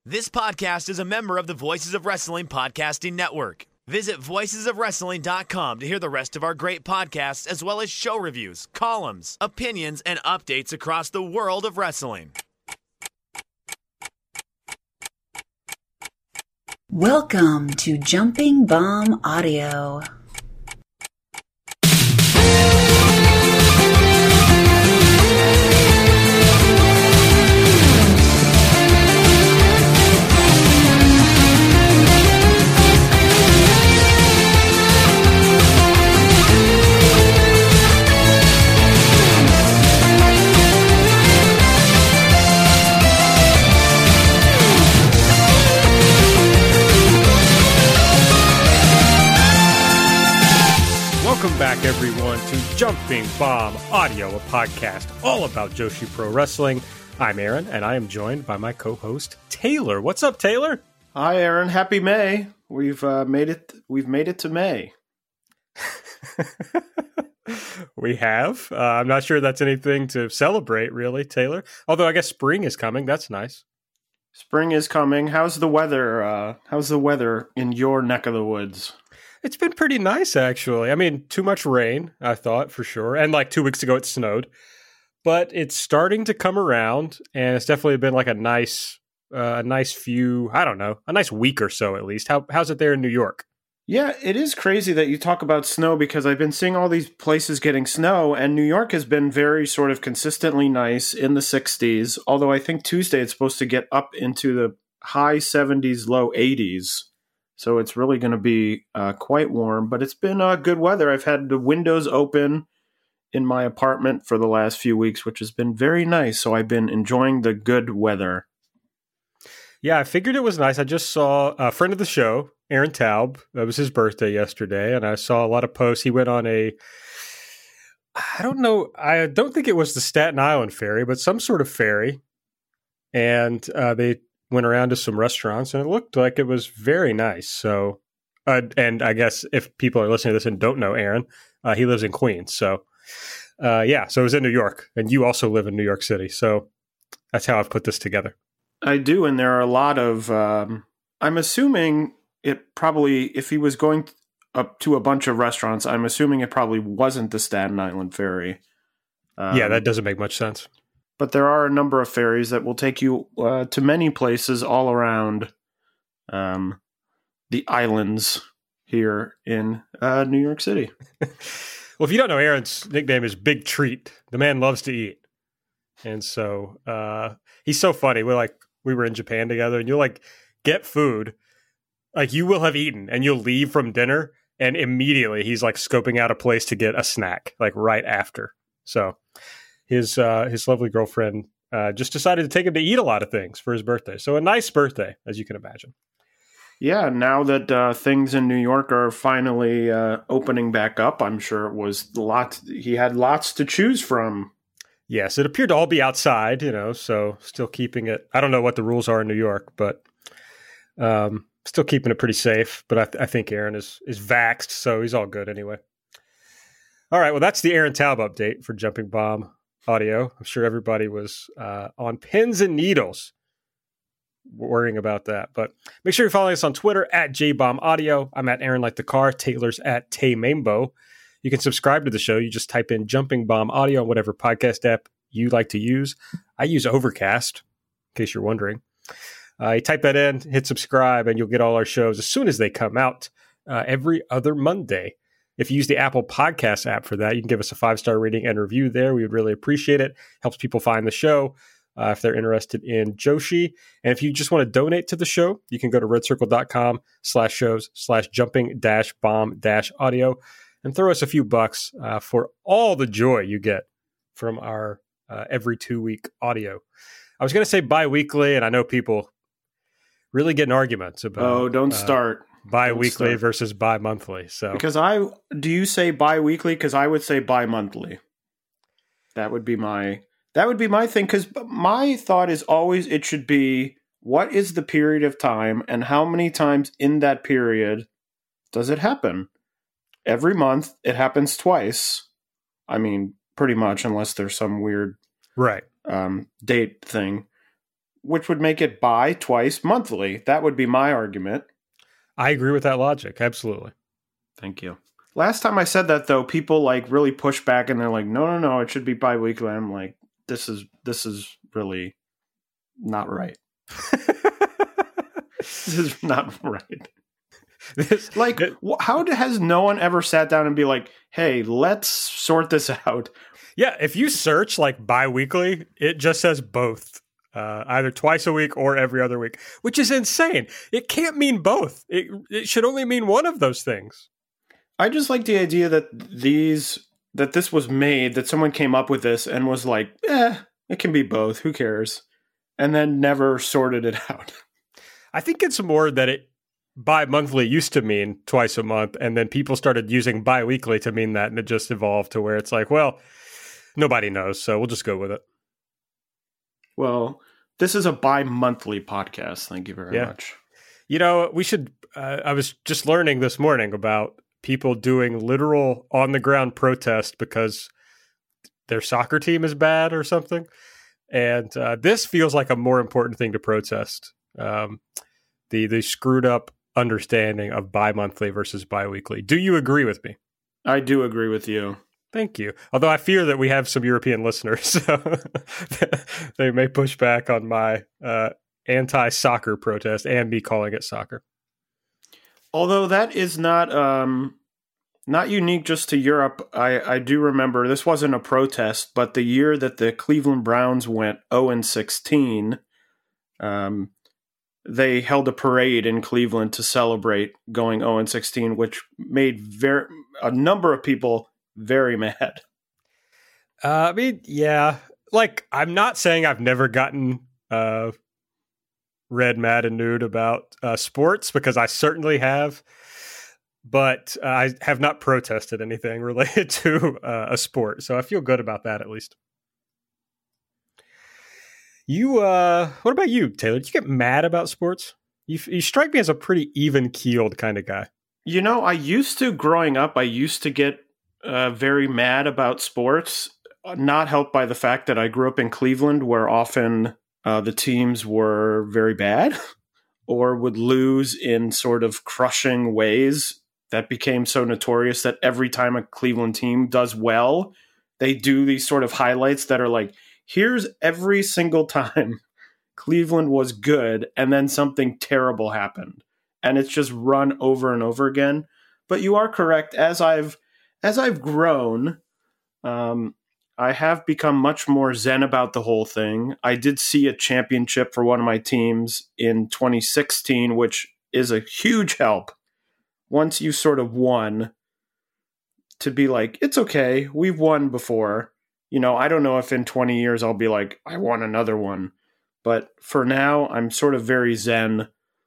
This podcast is a member of the Voices of Wrestling Podcasting Network. Visit voicesofwrestling.com to hear the rest of our great podcasts, as well as show reviews, columns, opinions, and updates across the world of wrestling. Welcome to Jumping Bomb Audio. Welcome back, everyone, to Jumping Bomb Audio, a podcast all about Joshi Pro Wrestling. I'm Aaron, and I am joined by my co-host, Taylor. What's up, Taylor? Hi, Aaron. Happy May. We've made it. We've made it to May. We have. I'm not sure that's anything to celebrate, really, Taylor. Although I guess spring is coming. That's nice. Spring is coming. How's the weather? How's the weather in your neck of the woods? It's been pretty nice, actually. I mean, too much rain, I thought, for sure. And like 2 weeks ago, it snowed. But it's starting to come around, and it's definitely been like a nice few, I don't know, a nice week or so at least. How's it there in New York? Yeah, it is crazy that you talk about snow because I've been seeing all these places getting snow, and New York has been very sort of consistently nice in the 60s, although I think Tuesday it's supposed to get up into the high 70s, low 80s. So it's really going to be quite warm, but it's been good weather. I've had the windows open in my apartment for the last few weeks, which has been very nice. So I've been enjoying the good weather. Yeah, I figured it was nice. I just saw a friend of the show, Aaron Taub. It was his birthday yesterday, and I saw a lot of posts. He went on I don't think it was the Staten Island ferry, but some sort of ferry. And they went around to some restaurants, and it looked like it was very nice. So, and I guess if people are listening to this and don't know Aaron, he lives in Queens. So, so it was in New York, and you also live in New York City. So that's how I've put this together. I do, and there are a lot of, I'm assuming it probably, if he was going up to a bunch of restaurants, I'm assuming it probably wasn't the Staten Island ferry. Yeah, that doesn't make much sense. But there are a number of ferries that will take you to many places all around the islands here in New York City. Well, if you don't know, Aaron's nickname is Big Treat. The man loves to eat. And so he's so funny. We were in Japan together, and you'll like get food. Like you will have eaten, and you'll leave from dinner, and immediately he's like scoping out a place to get a snack, like right after. So his lovely girlfriend just decided to take him to eat a lot of things for his birthday. So a nice birthday, as you can imagine. Yeah, now that things in New York are finally opening back up, I'm sure it was he had lots to choose from. Yes, it appeared to all be outside, so still keeping it. I don't know what the rules are in New York, but still keeping it pretty safe. But I think Aaron is vaxxed, so he's all good anyway. All right, well, that's the Aaron Taub update for Jumping Bomb Audio. I'm sure everybody was on pins and needles worrying about that. But make sure you're following us on Twitter at JBombAudio. I'm at Aaron Like the Car. Taylor's at Taymambo. You can subscribe to the show. You just type in Jumping Bomb Audio on whatever podcast app you like to use. I use Overcast, in case you're wondering. You type that in, hit subscribe, and you'll get all our shows as soon as they come out every other Monday. If you use the Apple Podcast app for that, you can give us a 5-star rating and review there. We would really appreciate it. Helps people find the show if they're interested in Joshi. And if you just want to donate to the show, you can go to redcircle.com/shows/jumping-bomb-audio and throw us a few bucks for all the joy you get from our every 2-week audio. I was going to say bi-weekly, and I know people really get in arguments about don't start. Bi-weekly versus bi-monthly. So because do you say bi-weekly? Because I would say bi-monthly. That would be my thing. Because my thought is always it should be what is the period of time and how many times in that period does it happen? Every month it happens twice. I mean, pretty much, unless there's some weird right date thing. which would make it twice monthly. That would be my argument. I agree with that logic. Absolutely. Thank you. Last time I said that, though, people like really push back and they're like, no, it should be bi-weekly. I'm like, this is really not right. This is not right. How has no one ever sat down and be like, hey, let's sort this out? Yeah, if you search like bi-weekly, it just says both. Either twice a week or every other week, which is insane. It can't mean both. It should only mean one of those things. I just like the idea that this was made, that someone came up with this and was like, it can be both. Who cares? And then never sorted it out. I think it's more that it bi-monthly used to mean twice a month, and then people started using bi-weekly to mean that, and it just evolved to where it's like, well, nobody knows, so we'll just go with it. Well, this is a bi-monthly podcast. Thank you very much. You know, we should, I was just learning this morning about people doing literal on-the-ground protest because their soccer team is bad or something. And this feels like a more important thing to protest. The screwed up understanding of bi-monthly versus bi-weekly. Do you agree with me? I do agree with you. Thank you. Although I fear that we have some European listeners, so they may push back on my anti-soccer protest and me calling it soccer. Although that is not unique just to Europe. I do remember, this wasn't a protest, but the year that the Cleveland Browns went 0-16, they held a parade in Cleveland to celebrate going 0-16, which made a number of people very mad. I mean, yeah. Like, I'm not saying I've never gotten red, mad, and nude about sports, because I certainly have. But I have not protested anything related to a sport, so I feel good about that at least. What about you, Taylor? Do you get mad about sports? You strike me as a pretty even-keeled kind of guy. You know, growing up, I used to get very mad about sports, not helped by the fact that I grew up in Cleveland, where often the teams were very bad or would lose in sort of crushing ways that became so notorious that every time a Cleveland team does well, they do these sort of highlights that are like, here's every single time Cleveland was good and then something terrible happened. And it's just run over and over again. But you are correct. As I've grown, I have become much more zen about the whole thing. I did see a championship for one of my teams in 2016, which is a huge help. Once you sort of won, to be like, it's okay, we've won before. You know, I don't know if in 20 years I'll be like, I won another one. But for now, I'm sort of very zen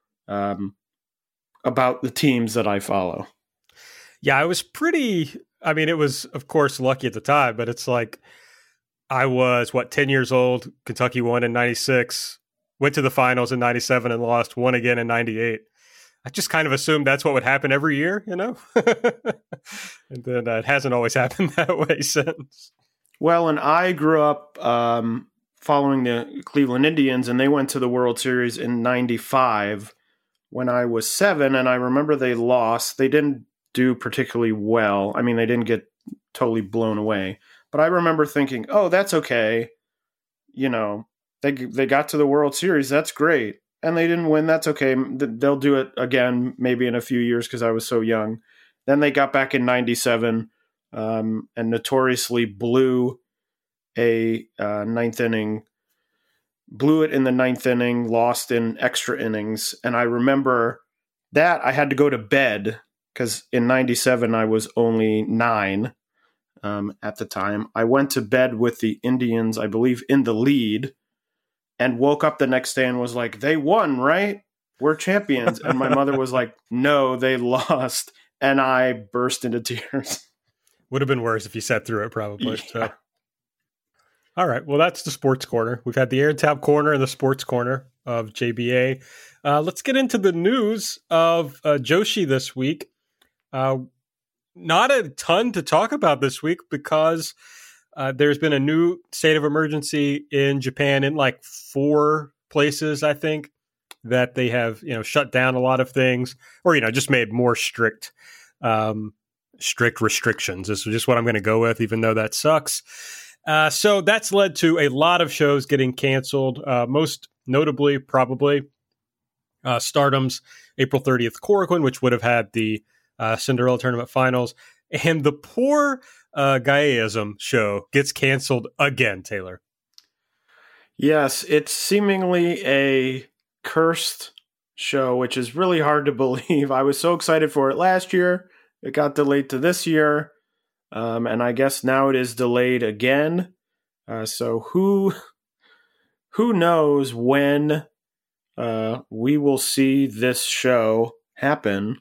about the teams that I follow. Yeah, I was it was, of course, lucky at the time, but it's like I was, 10 years old. Kentucky won in 96, went to the finals in 97 and lost, won again in 98. I just kind of assumed that's what would happen every year, you know? And then it hasn't always happened that way since. Well, and I grew up following the Cleveland Indians, and they went to the World Series in 95 when I was 7, and I remember they lost. They didn't do particularly well. I mean, they didn't get totally blown away. But I remember thinking, oh, that's okay. You know, they got to the World Series. That's great. And they didn't win. That's okay. They'll do it again, maybe in a few years, because I was so young. Then they got back in 97 and notoriously blew a ninth inning, blew it in the ninth inning, lost in extra innings. And I remember that I had to go to bed because in 97 I was only 9 at the time. I went to bed with the Indians, I believe, in the lead, and woke up the next day and was like, they won, right? We're champions. And my mother was like, no, they lost. And I burst into tears. Would have been worse if you sat through it, probably. Yeah. So. All right. Well, that's the sports corner. We've had the Aaron Taub corner and the sports corner of JBA. Let's get into the news of Joshi this week. Not a ton to talk about this week because there's been a new state of emergency in Japan in like 4 places, I think, that they have, shut down a lot of things or, just made more strict restrictions. This is just what I'm going to go with, even though that sucks. So that's led to a lot of shows getting canceled, most notably probably Stardom's April 30th Korakuen, which would have had the Cinderella Tournament Finals. And the poor Gaeism show gets canceled again, Taylor. Yes, it's seemingly a cursed show, which is really hard to believe. I was so excited for it last year. It got delayed to this year. And I guess now it is delayed again. So who knows when we will see this show happen.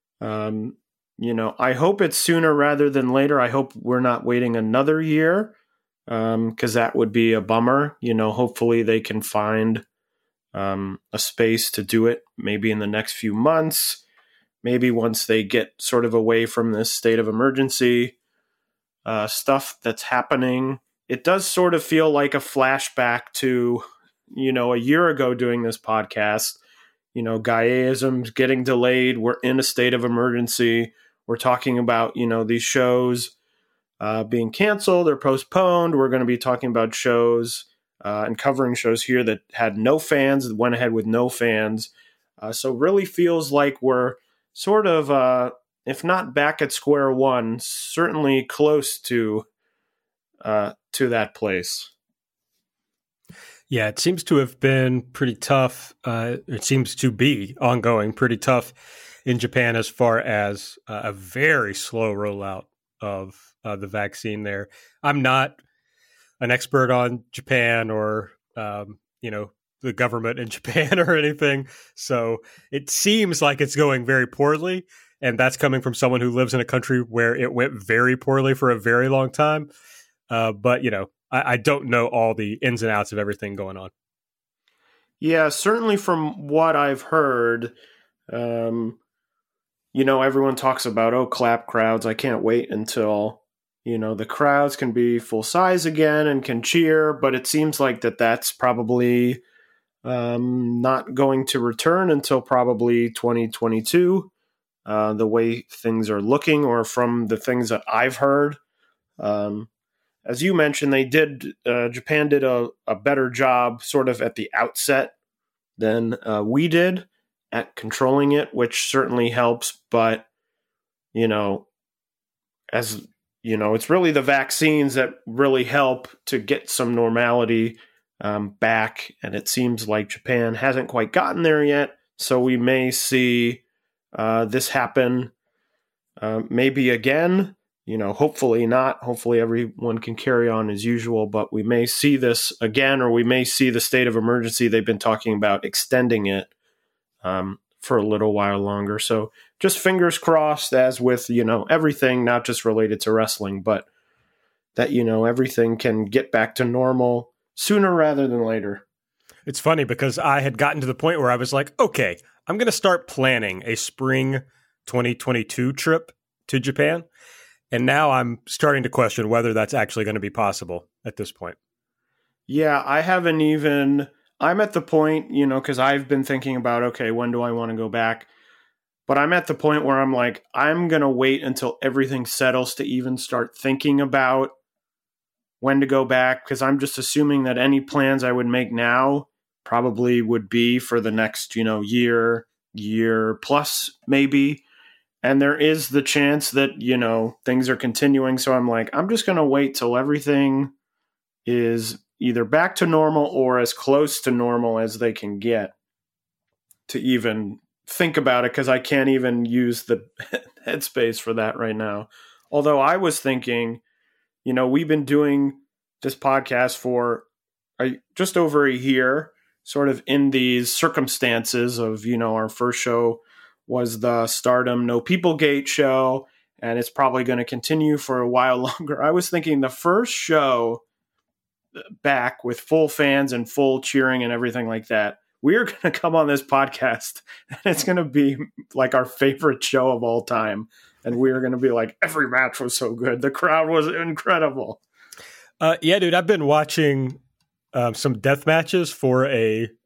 I hope it's sooner rather than later. I hope we're not waiting another year, because that would be a bummer. Hopefully they can find a space to do it maybe in the next few months, maybe once they get sort of away from this state of emergency stuff that's happening. It does sort of feel like a flashback to, a year ago doing this podcast. Gaeism's getting delayed. We're in a state of emergency. We're talking about, these shows being canceled or postponed. We're going to be talking about shows and covering shows here that had no fans, that went ahead with no fans. So really feels like we're sort of, if not back at square one, certainly close to that place. Yeah, it seems to have been pretty tough. It seems to be ongoing, pretty tough in Japan as far as a very slow rollout of the vaccine there. I'm not an expert on Japan or, the government in Japan or anything. So it seems like it's going very poorly. And that's coming from someone who lives in a country where it went very poorly for a very long time. But, I don't know all the ins and outs of everything going on. Yeah, certainly from what I've heard, everyone talks about, clap crowds. I can't wait until, the crowds can be full size again and can cheer. But it seems like that's probably not going to return until probably 2022. The way things are looking, or from the things that I've heard. As you mentioned, Japan did a better job sort of at the outset than we did at controlling it, which certainly helps. But, it's really the vaccines that really help to get some normality back. And it seems like Japan hasn't quite gotten there yet. So we may see this happen maybe again. Hopefully not. Hopefully everyone can carry on as usual, but we may see this again, or we may see the state of emergency. They've been talking about extending it for a little while longer. So just fingers crossed, as with, everything, not just related to wrestling, but that, everything can get back to normal sooner rather than later. It's funny because I had gotten to the point where I was like, okay, I'm going to start planning a spring 2022 trip to Japan. And now I'm starting to question whether that's actually going to be possible at this point. Yeah, I'm at the point, because I've been thinking about, okay, when do I want to go back? But I'm at the point where I'm like, I'm going to wait until everything settles to even start thinking about when to go back, because I'm just assuming that any plans I would make now probably would be for the next, year plus maybe. And there is the chance that, things are continuing. So I'm like, I'm just going to wait till everything is either back to normal or as close to normal as they can get to even think about it, because I can't even use the headspace for that right now. Although I was thinking, we've been doing this podcast for just over a year, sort of in these circumstances of, our first show was the Stardom No Peoplegate show, and it's probably going to continue for a while longer. I was thinking the first show back with full fans and full cheering and everything like that, we're going to come on this podcast, and it's going to be like our favorite show of all time. And we're going to be like, every match was so good. The crowd was incredible. Yeah, dude, I've been watching some death matches for a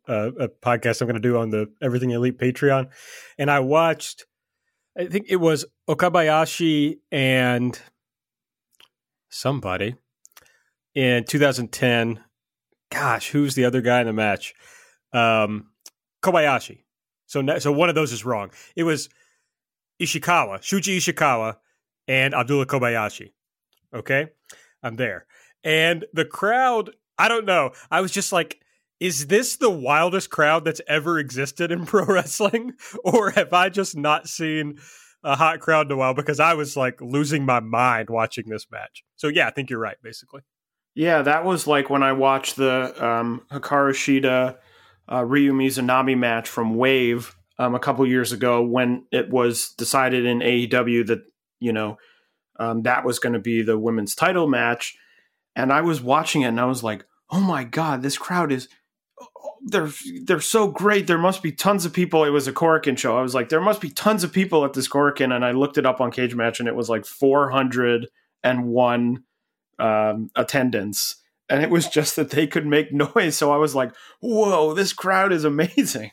a podcast I'm going to do on the Everything Elite Patreon. And I watched, I think it was Okabayashi and somebody in 2010. Gosh, who's the other guy in the match? Kobayashi. So one of those is wrong. It was Ishikawa, Shuji Ishikawa, and Abdullah Kobayashi. Okay? I'm there. And the crowd, I don't know. I was just like, is this the wildest crowd that's ever existed in pro wrestling? Or have I just not seen a hot crowd in a while? Because I was like losing my mind watching this match. So yeah, I think you're right, basically. Yeah, that was like when I watched the Hikaru Shida Ryu Mizunami match from Wave a couple years ago, when it was decided in AEW that, that was going to be the women's title match. And I was watching it and I was like, oh my God, this crowd is, they're so great. There must be tons of people. It was a Korakuen show. I was like, there must be tons of people at this Korakuen. And I looked it up on Cage Match and it was like 401 attendance. And it was just that they could make noise. So I was like, whoa, this crowd is amazing.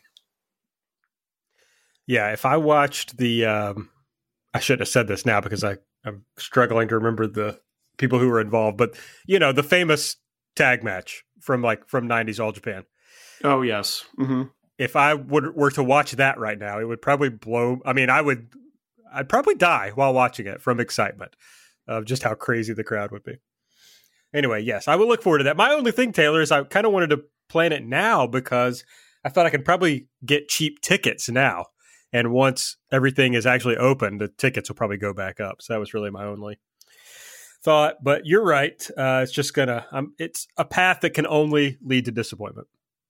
Yeah, if I watched the, I shouldn't have said this now because I'm struggling to remember the people who were involved, but the famous tag match from 90s All Japan. Oh yes. Mm-hmm. If I were to watch that right now, it would probably blow. I mean, I'd probably die while watching it from excitement of just how crazy the crowd would be. Anyway, yes, I will look forward to that. My only thing, Taylor, is I kind of wanted to plan it now because I thought I could probably get cheap tickets now. And once everything is actually open, the tickets will probably go back up. So that was really my only thought. But you're right. It's just it's a path that can only lead to disappointment.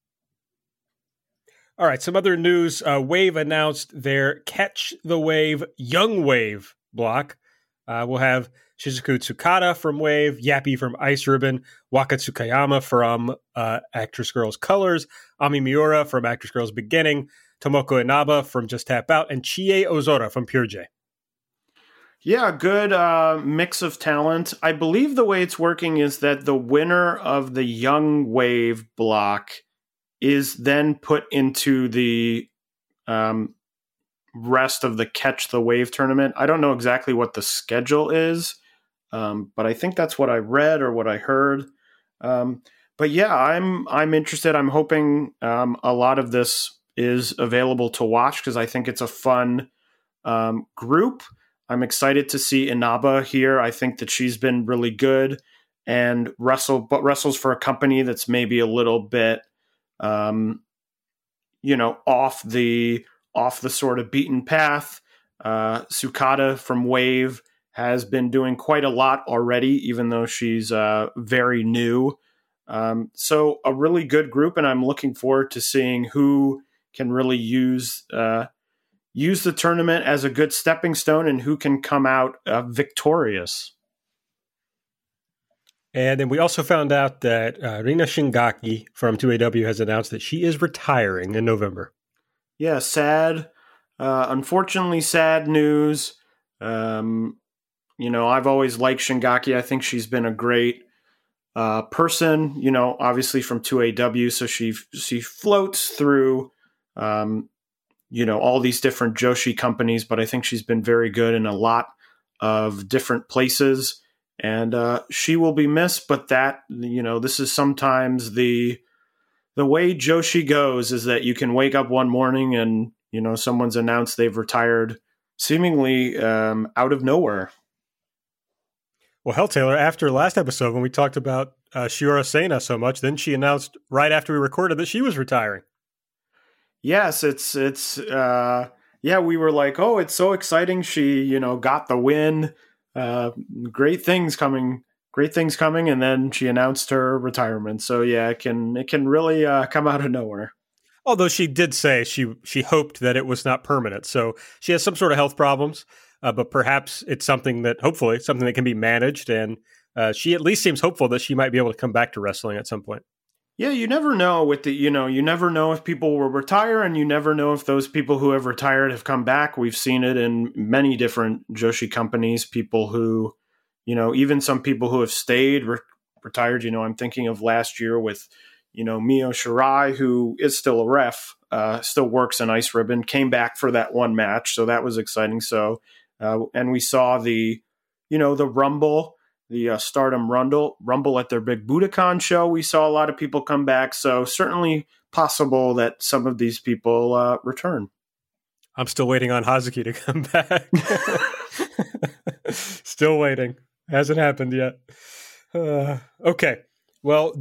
All right, some other news. Wave announced their Catch the Wave Young Wave block. We'll have Shizuku Tsukada from Wave, Yappy from Ice Ribbon, Waka Tsukayama from Actress Girls Colors, Ami Miura from Actress Girls Beginning, Tomoko Inaba from Just Tap Out, and Chie Ozora from Pure J. Yeah, good mix of talent. I believe the way it's working is that the winner of the Young Wave block is then put into the rest of the Catch the Wave tournament. I don't know exactly what the schedule is, but I think that's what I read or what I heard. But yeah, I'm interested. I'm hoping a lot of this is available to watch because I think it's a fun group. I'm excited to see Inaba here. I think that she's been really good and wrestles for a company that's maybe a little bit, off the sort of beaten path. Tsukada from Wave has been doing quite a lot already, even though she's very new. So a really good group, and I'm looking forward to seeing who can really use the tournament as a good stepping stone and who can come out victorious. And then we also found out that Rina Shingaki from 2AW has announced that she is retiring in November. Yeah, sad. Unfortunately, sad news. I've always liked Shingaki. I think she's been a great person, obviously from 2AW. So she floats through, all these different Joshi companies, but I think she's been very good in a lot of different places. And she will be missed, but that, this is sometimes the way Joshi goes is that you can wake up one morning and, someone's announced they've retired seemingly out of nowhere. Well, hell, Taylor, after last episode when we talked about Shiora Sena so much, then she announced right after we recorded that she was retiring. Yes, it's we were like, oh, it's so exciting. She, got the win. Great things coming. And then she announced her retirement. So yeah, it can really come out of nowhere. Although she did say she hoped that it was not permanent. So she has some sort of health problems, but perhaps it's hopefully something that can be managed. And she at least seems hopeful that she might be able to come back to wrestling at some point. Yeah, you never know with you never know if people will retire, and you never know if those people who have retired have come back. We've seen it in many different Joshi companies, people who, even some people who have stayed retired. I'm thinking of last year with, Mio Shirai, who is still a ref, still works in Ice Ribbon, came back for that one match. So that was exciting. So, and we saw the Rumble, the Stardom Rumble at their big Budokan show. We saw a lot of people come back. So certainly possible that some of these people return. I'm still waiting on Hazuki to come back. Still waiting. Hasn't happened yet. Okay. Well,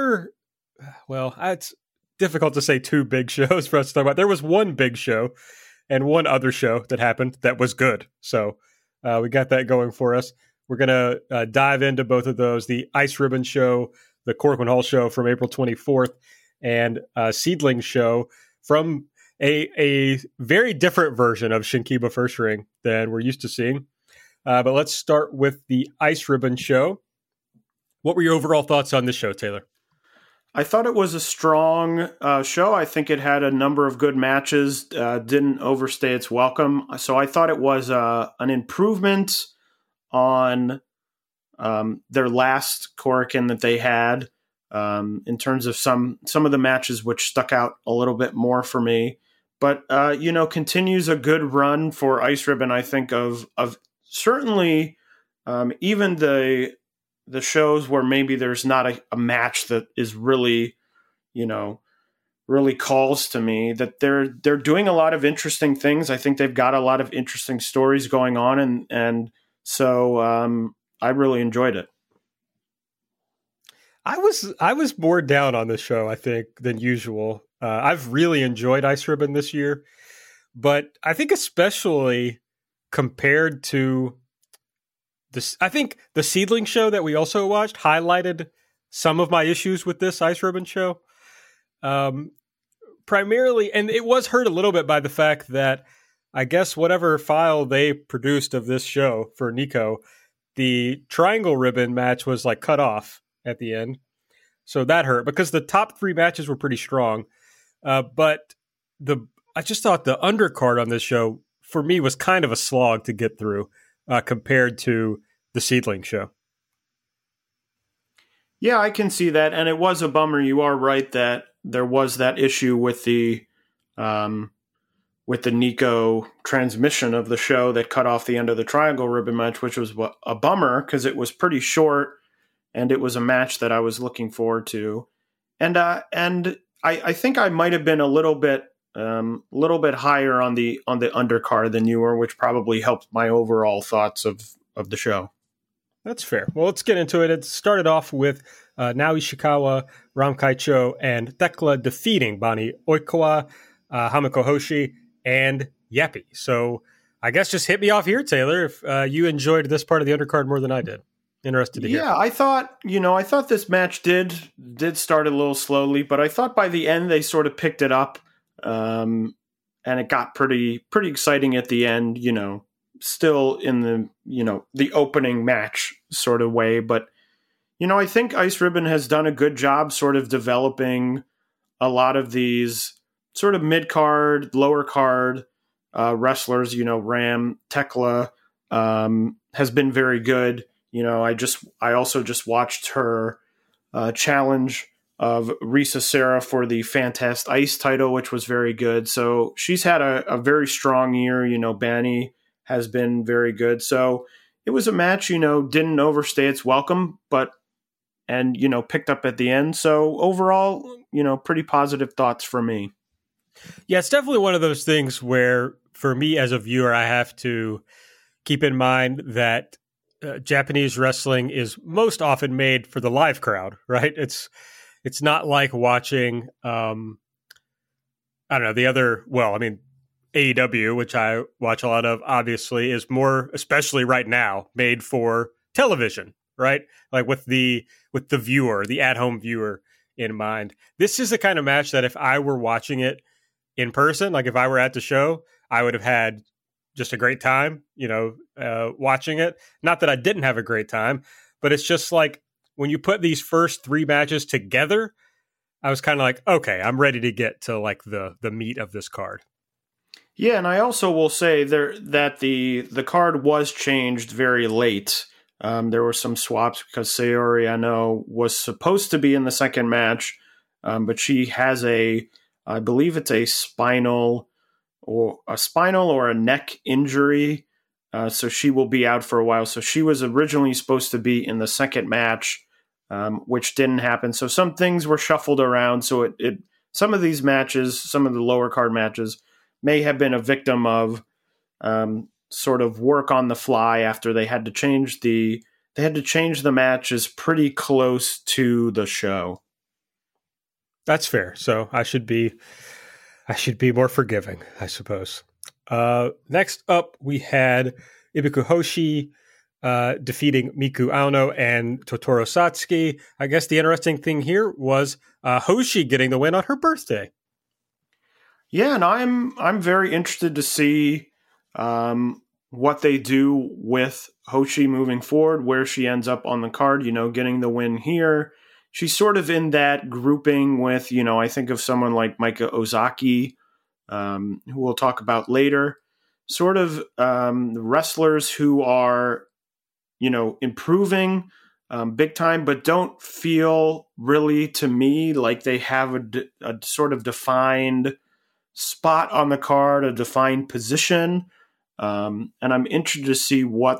it's difficult to say two big shows for us to talk about. There was one big show and one other show that happened that was good. So we got that going for us. We're going to dive into both of those, the Ice Ribbon show, the Korakuen Hall show from April 24th, and Seedling show from a very different version of Shinkiba First Ring than we're used to seeing. But let's start with the Ice Ribbon show. What were your overall thoughts on this show, Taylor? I thought it was a strong show. I think it had a number of good matches, didn't overstay its welcome. So I thought it was an improvement on their last Korakuen that they had in terms of some of the matches which stuck out a little bit more for me. But, continues a good run for Ice Ribbon, I think, of certainly even the shows where maybe there's not a match that is really, really calls to me, that they're doing a lot of interesting things. I think they've got a lot of interesting stories going on. And so I really enjoyed it. I was more down on this show, I think, than usual. I've really enjoyed Ice Ribbon this year, but I think especially compared to this, I think the Seedling show that we also watched highlighted some of my issues with this Ice Ribbon show. Primarily, and it was hurt a little bit by the fact that I guess whatever file they produced of this show for Nico, the Triangle Ribbon match was like cut off at the end. So that hurt because the top three matches were pretty strong. But I just thought the undercard on this show for me was kind of a slog to get through compared to the Seedling show. Yeah, I can see that. And it was a bummer. You are right that there was that issue with the Nico transmission of the show that cut off the end of the Triangle Ribbon match, which was a bummer because it was pretty short and it was a match that I was looking forward to. And I think I might have been a little bit higher on the undercard than you were, which probably helped my overall thoughts of the show. That's fair. Well, let's get into it. It started off with Naoya Ishikawa, Ram Kaicho, and Thekla defeating Bani Oikawa, Hamiko Hoshi, and Yappy. So I guess just hit me off here, Taylor, if you enjoyed this part of the undercard more than I did. Interested to hear. Yeah, I thought this match did start a little slowly, but I thought by the end they sort of picked it up, and it got pretty exciting at the end. Still in the opening match sort of way, but I think Ice Ribbon has done a good job sort of developing a lot of these sort of mid card, lower card wrestlers. Ram Thekla has been very good. I also just watched her challenge of Risa Sera for the Fantastic Ice title, which was very good. So she's had a very strong year. Bani has been very good. So it was a match, didn't overstay its welcome, and picked up at the end. So overall, pretty positive thoughts from me. Yeah, it's definitely one of those things where for me as a viewer, I have to keep in mind that Japanese wrestling is most often made for the live crowd, right? It's not like watching, AEW, which I watch a lot of, obviously, is more, especially right now, made for television, right? Like with the viewer, the at-home viewer in mind. This is the kind of match that if I were watching it in person, like if I were at the show, I would have had just a great time, watching it. Not that I didn't have a great time, but it's just like when you put these first three matches together, I was kind of like, okay, I'm ready to get to like the meat of this card. Yeah, and I also will say that the card was changed very late. There were some swaps because Sayori, I know, was supposed to be in the second match, but she has I believe it's a spinal or a neck injury. So she will be out for a while. So she was originally supposed to be in the second match, which didn't happen. So some things were shuffled around. So some of these matches, some of the lower card matches, may have been a victim of sort of work on the fly after they had to change the matches pretty close to the show. That's fair. So I should be more forgiving, I suppose. Next up, we had Ibuku Hoshi defeating Miku Aono and Totoro Satsuki. I guess the interesting thing here was Hoshi getting the win on her birthday. Yeah, and I'm very interested to see what they do with Hoshi moving forward, where she ends up on the card, getting the win here. She's sort of in that grouping with, I think of someone like Maika Ozaki, who we'll talk about later. Sort of wrestlers who are, improving big time, but don't feel really to me like they have a sort of defined spot on the card, a defined position. And I'm interested to see what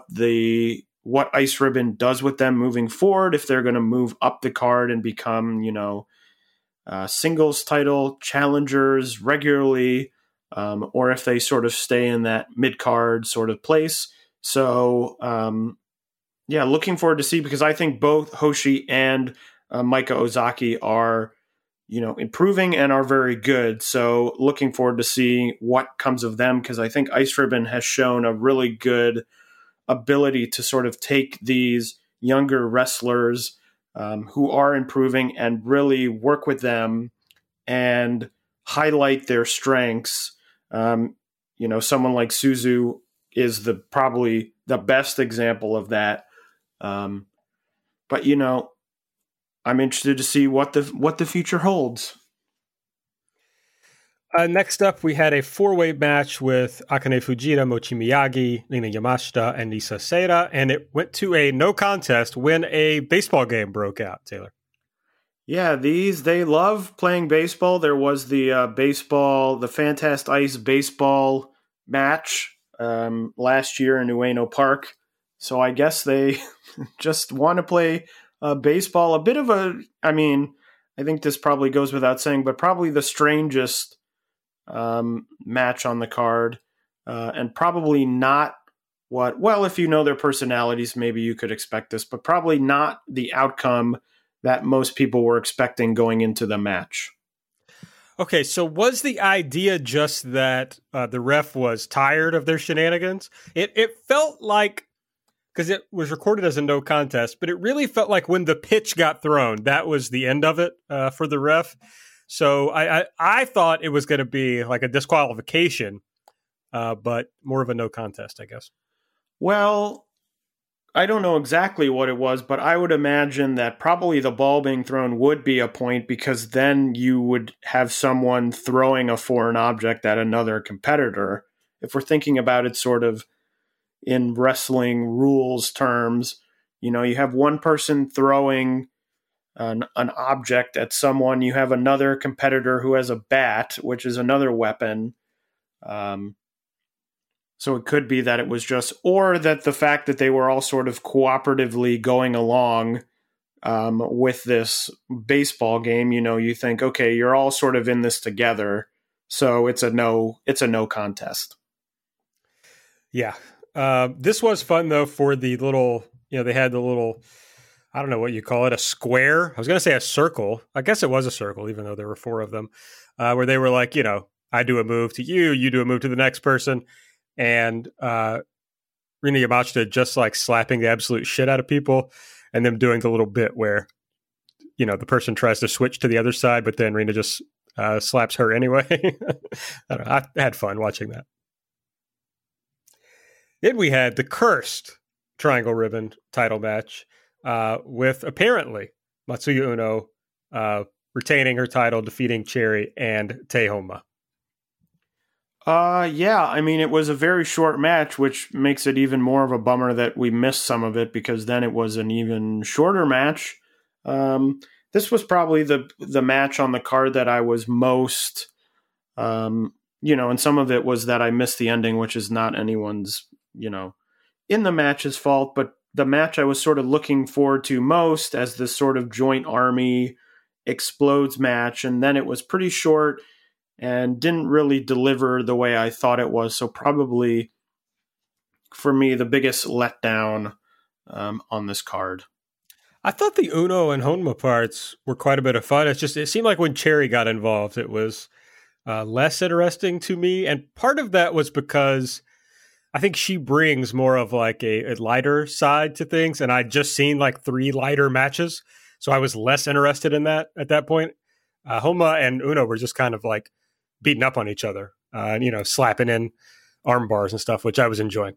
Ice Ribbon does with them moving forward, if they're going to move up the card and become, singles title challengers regularly, or if they sort of stay in that mid-card sort of place. So, looking forward to see, because I think both Hoshi and Maika Ozaki are, improving and are very good. So looking forward to seeing what comes of them, because I think Ice Ribbon has shown a really good ability to sort of take these younger wrestlers who are improving and really work with them and highlight their strengths. Someone like Suzu is probably the best example of that. But I'm interested to see what the future holds. Next up, we had a four-way match with Akane Fujita, Mochi Miyagi, Rina Yamashita, and Nisa Seira, and it went to a no contest when a baseball game broke out, Taylor. Yeah, they love playing baseball. There was the Fantast Ice baseball match last year in Ueno Park. So I guess they just want to play baseball. A bit of I think this probably goes without saying, but probably the strangest match on the card, and probably not if you know their personalities, maybe you could expect this, but probably not the outcome that most people were expecting going into the match. Okay, so was the idea just that the ref was tired of their shenanigans? It felt like, because it was recorded as a no contest, but it really felt like when the pitch got thrown, that was the end of it for the ref. So I thought it was going to be like a disqualification, but more of a no contest, I guess. Well, I don't know exactly what it was, but I would imagine that probably the ball being thrown would be a point, because then you would have someone throwing a foreign object at another competitor. If we're thinking about it sort of in wrestling rules terms, you have one person throwing an object at someone, you have another competitor who has a bat, which is another weapon. So it could be that it was just, or that the fact that they were all sort of cooperatively going along with this baseball game, you think, okay, you're all sort of in this together. So it's a no contest. Yeah. This was fun though for the little, they had the little, I don't know what you call it, a square. I was going to say a circle. I guess it was a circle, even though there were four of them, where they were like, I do a move to you, you do a move to the next person. And Rina Yamashita just like slapping the absolute shit out of people, and them doing the little bit where, the person tries to switch to the other side, but then Rina just slaps her anyway. I don't know. I had fun watching that. Then we had the cursed Triangle Ribbon title match with apparently Matsuya Uno retaining her title, defeating Cherry and Teihoma. It was a very short match, which makes it even more of a bummer that we missed some of it, because then it was an even shorter match. this was probably the match on the card that I was most, and some of it was that I missed the ending, which is not anyone's, in the match's fault, but the match I was sort of looking forward to most as this sort of joint army explodes match. And then it was pretty short and didn't really deliver the way I thought it was. So probably for me, the biggest letdown on this card. I thought the Uno and Honma parts were quite a bit of fun. It seemed like when Cherry got involved, it was less interesting to me. And part of that was because I think she brings more of like a lighter side to things. And I'd just seen like 3 lighter matches. So I was less interested in that at that point. Honma and Uno were just kind of like beating up on each other, and, slapping in arm bars and stuff, which I was enjoying.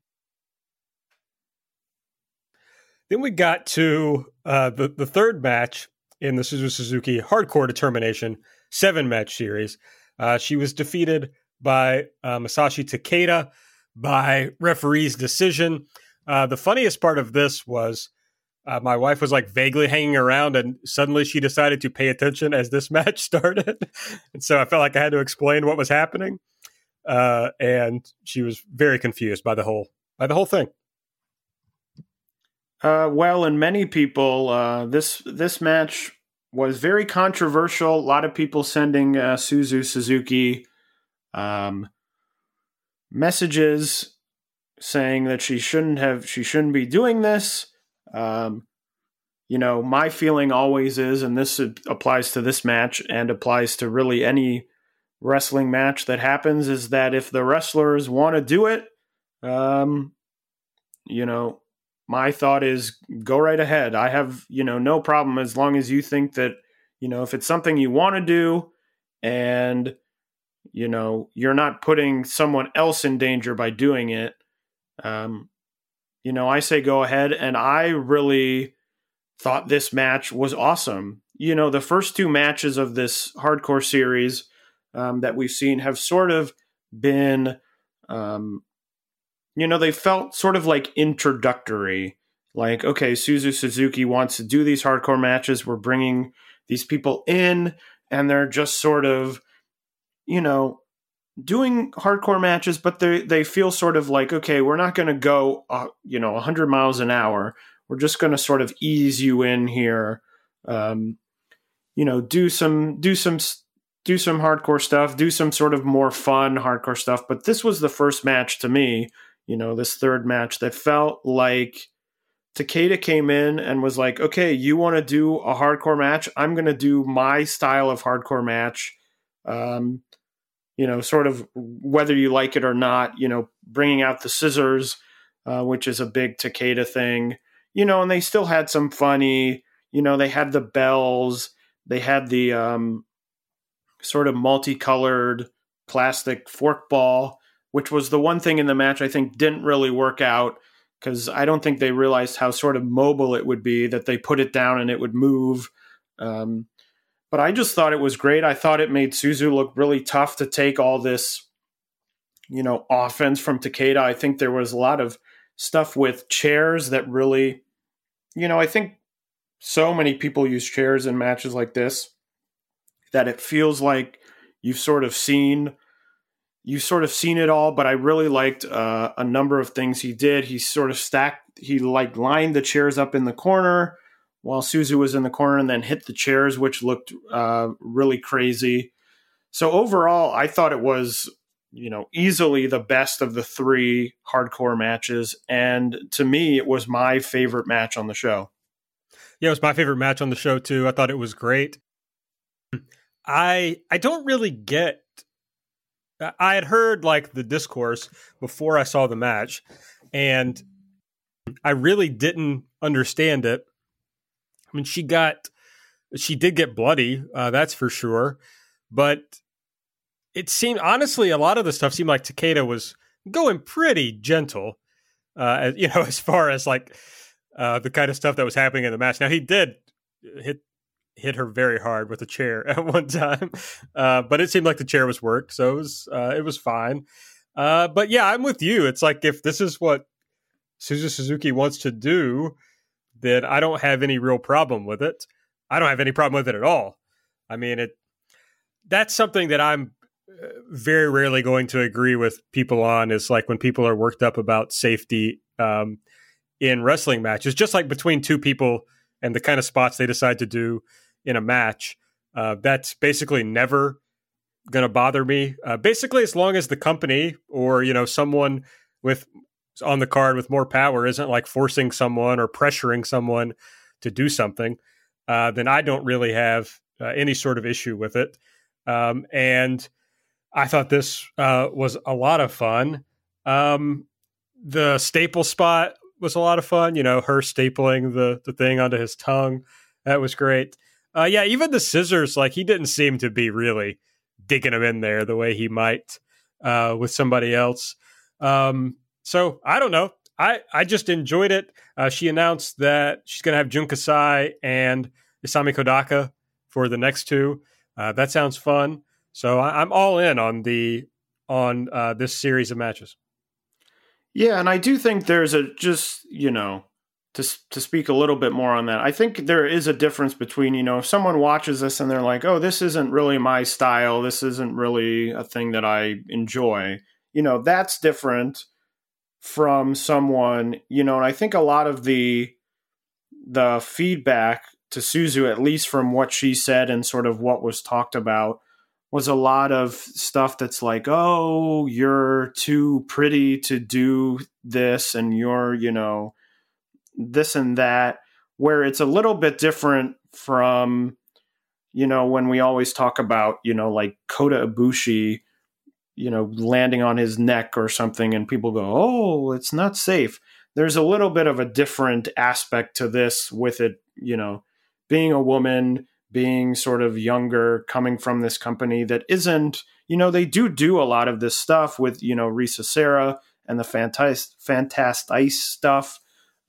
Then we got to the third match in the Suzu Suzuki Hardcore Determination 7-match series. She was defeated by Masashi Takeda by referee's decision. The funniest part of this was my wife was like vaguely hanging around, and suddenly she decided to pay attention as this match started. And so I felt like I had to explain what was happening. And she was very confused by the whole thing. And many people, this match was very controversial. A lot of people sending Suzu Suzuki messages saying that she shouldn't be doing this. My feeling always is, and this applies to this match and applies to really any wrestling match that happens, is that if the wrestlers want to do it, my thought is go right ahead. I have, no problem as long as you think that, if it's something you want to do and, you're not putting someone else in danger by doing it. I say go ahead. And I really thought this match was awesome. The first 2 matches of this hardcore series that we've seen have sort of been, they felt sort of like introductory. Like, okay, Suzu Suzuki wants to do these hardcore matches. We're bringing these people in, and they're just sort of, doing hardcore matches, but they feel sort of like, okay, we're not going to go, 100 miles an hour. We're just going to sort of ease you in here. Do some hardcore stuff, do some sort of more fun hardcore stuff. But this was the first match to me, this third match, that felt like Takeda came in and was like, okay, you want to do a hardcore match? I'm going to do my style of hardcore match. Sort of whether you like it or not, bringing out the scissors, which is a big Takeda thing, and they still had some funny, they had the bells, they had the sort of multicolored plastic fork ball, which was the one thing in the match I think didn't really work out, because I don't think they realized how sort of mobile it would be, that they put it down and it would move. But I just thought it was great. I thought it made Suzu look really tough to take all this, offense from Takeda. I think there was a lot of stuff with chairs that really, I think so many people use chairs in matches like this that it feels like you've sort of seen it all. But I really liked a number of things he did. He sort of lined the chairs up in the corner while Suzu was in the corner, and then hit the chairs, which looked really crazy. So overall, I thought it was, easily the best of the 3 hardcore matches. And to me, it was my favorite match on the show. Yeah, it was my favorite match on the show too. I thought it was great. I don't really get, I had heard like the discourse before I saw the match, and I really didn't understand it. I mean, she did get bloody, that's for sure. But it seemed, honestly, a lot of the stuff seemed like Takeda was going pretty gentle, as far as like the kind of stuff that was happening in the match. Now, he did hit her very hard with a chair at one time, but it seemed like the chair was worked, so it was fine. But yeah, I'm with you. It's like, if this is what Suzu Suzuki wants to do, then I don't have any real problem with it. I don't have any problem with it at all. I mean, that's something that I'm very rarely going to agree with people on, is like when people are worked up about safety in wrestling matches, just like between two people and the kind of spots they decide to do in a match. That's basically never going to bother me. Basically, as long as the company or, someone on the card with more power isn't like forcing someone or pressuring someone to do something, then I don't really have any sort of issue with it. And I thought this was a lot of fun. The staple spot was a lot of fun. Her stapling the thing onto his tongue. That was great. Even the scissors, like he didn't seem to be really digging them in there the way he might with somebody else. So I don't know. I just enjoyed it. She announced that she's going to have Jun Kasai and Isami Kodaka for the next two. That sounds fun. So I'm all in on this series of matches. Yeah, and I do think there's to speak a little bit more on that, I think there is a difference between, if someone watches this and they're like, oh, this isn't really my style, this isn't really a thing that I enjoy, that's different from someone, and I think a lot of the feedback to Suzu, at least from what she said and sort of what was talked about, was a lot of stuff that's like, oh, you're too pretty to do this and you're, this and that, where it's a little bit different from, when we always talk about, like Kota Ibushi, landing on his neck or something and people go, oh, it's not safe. There's a little bit of a different aspect to this with it, being a woman, being sort of younger, coming from this company that isn't, they do a lot of this stuff with, Risa Sera and the Fantastic stuff.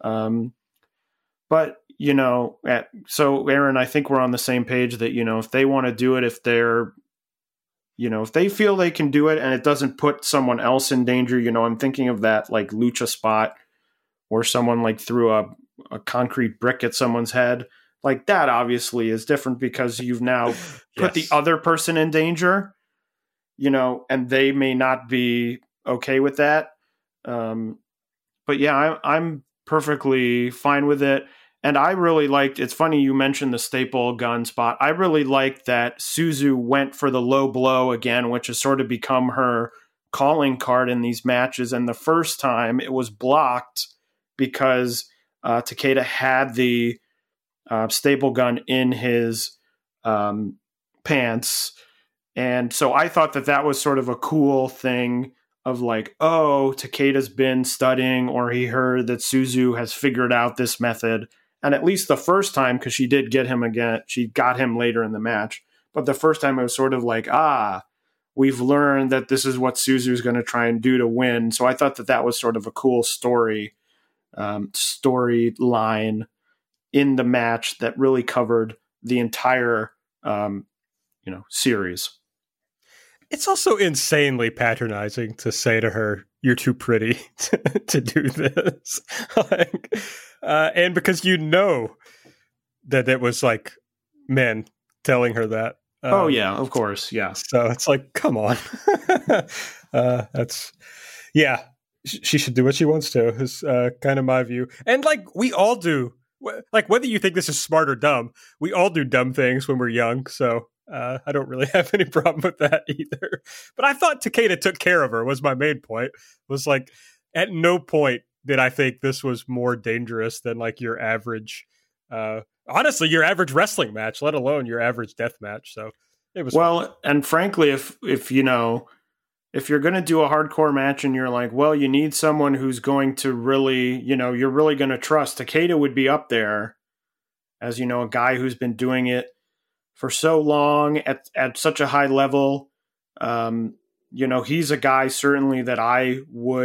But, so Aaron, I think we're on the same page that, if they want to do it, if they're, if they feel they can do it and it doesn't put someone else in danger, I'm thinking of that like lucha spot where someone like threw a concrete brick at someone's head. Like that obviously is different because you've now put the other person in danger, and they may not be okay with that. But yeah, I'm perfectly fine with it. And I really liked, it's funny you mentioned the staple gun spot. I really liked that Suzu went for the low blow again, which has sort of become her calling card in these matches. And the first time it was blocked because Takeda had the staple gun in his pants. And so I thought that was sort of a cool thing of like, oh, Takeda's been studying, or he heard that Suzu has figured out this method. And at least the first time, because she did get him again, she got him later in the match. But the first time it was sort of like, we've learned that this is what Suzu's going to try and do to win. So I thought that was sort of a cool storyline in the match that really covered the entire, series. It's also insanely patronizing to say to her, "You're too pretty to do this," and because that it was like men telling her that. Oh yeah, of course, yeah. So it's like, come on, she should do what she wants to. Is kind of my view, and like we all do. Like whether you think this is smart or dumb, we all do dumb things when we're young. So. I don't really have any problem with that either. But I thought Takeda took care of her was my main point. Was like, at no point did I think this was more dangerous than like your average, honestly, your average wrestling match, let alone your average death match. So it was fun. And frankly, if you're going to do a hardcore match and you're like, well, you need someone who's going to really, you're really going to trust, Takeda would be up there as, a guy who's been doing it for so long at such a high level. He's a guy certainly that I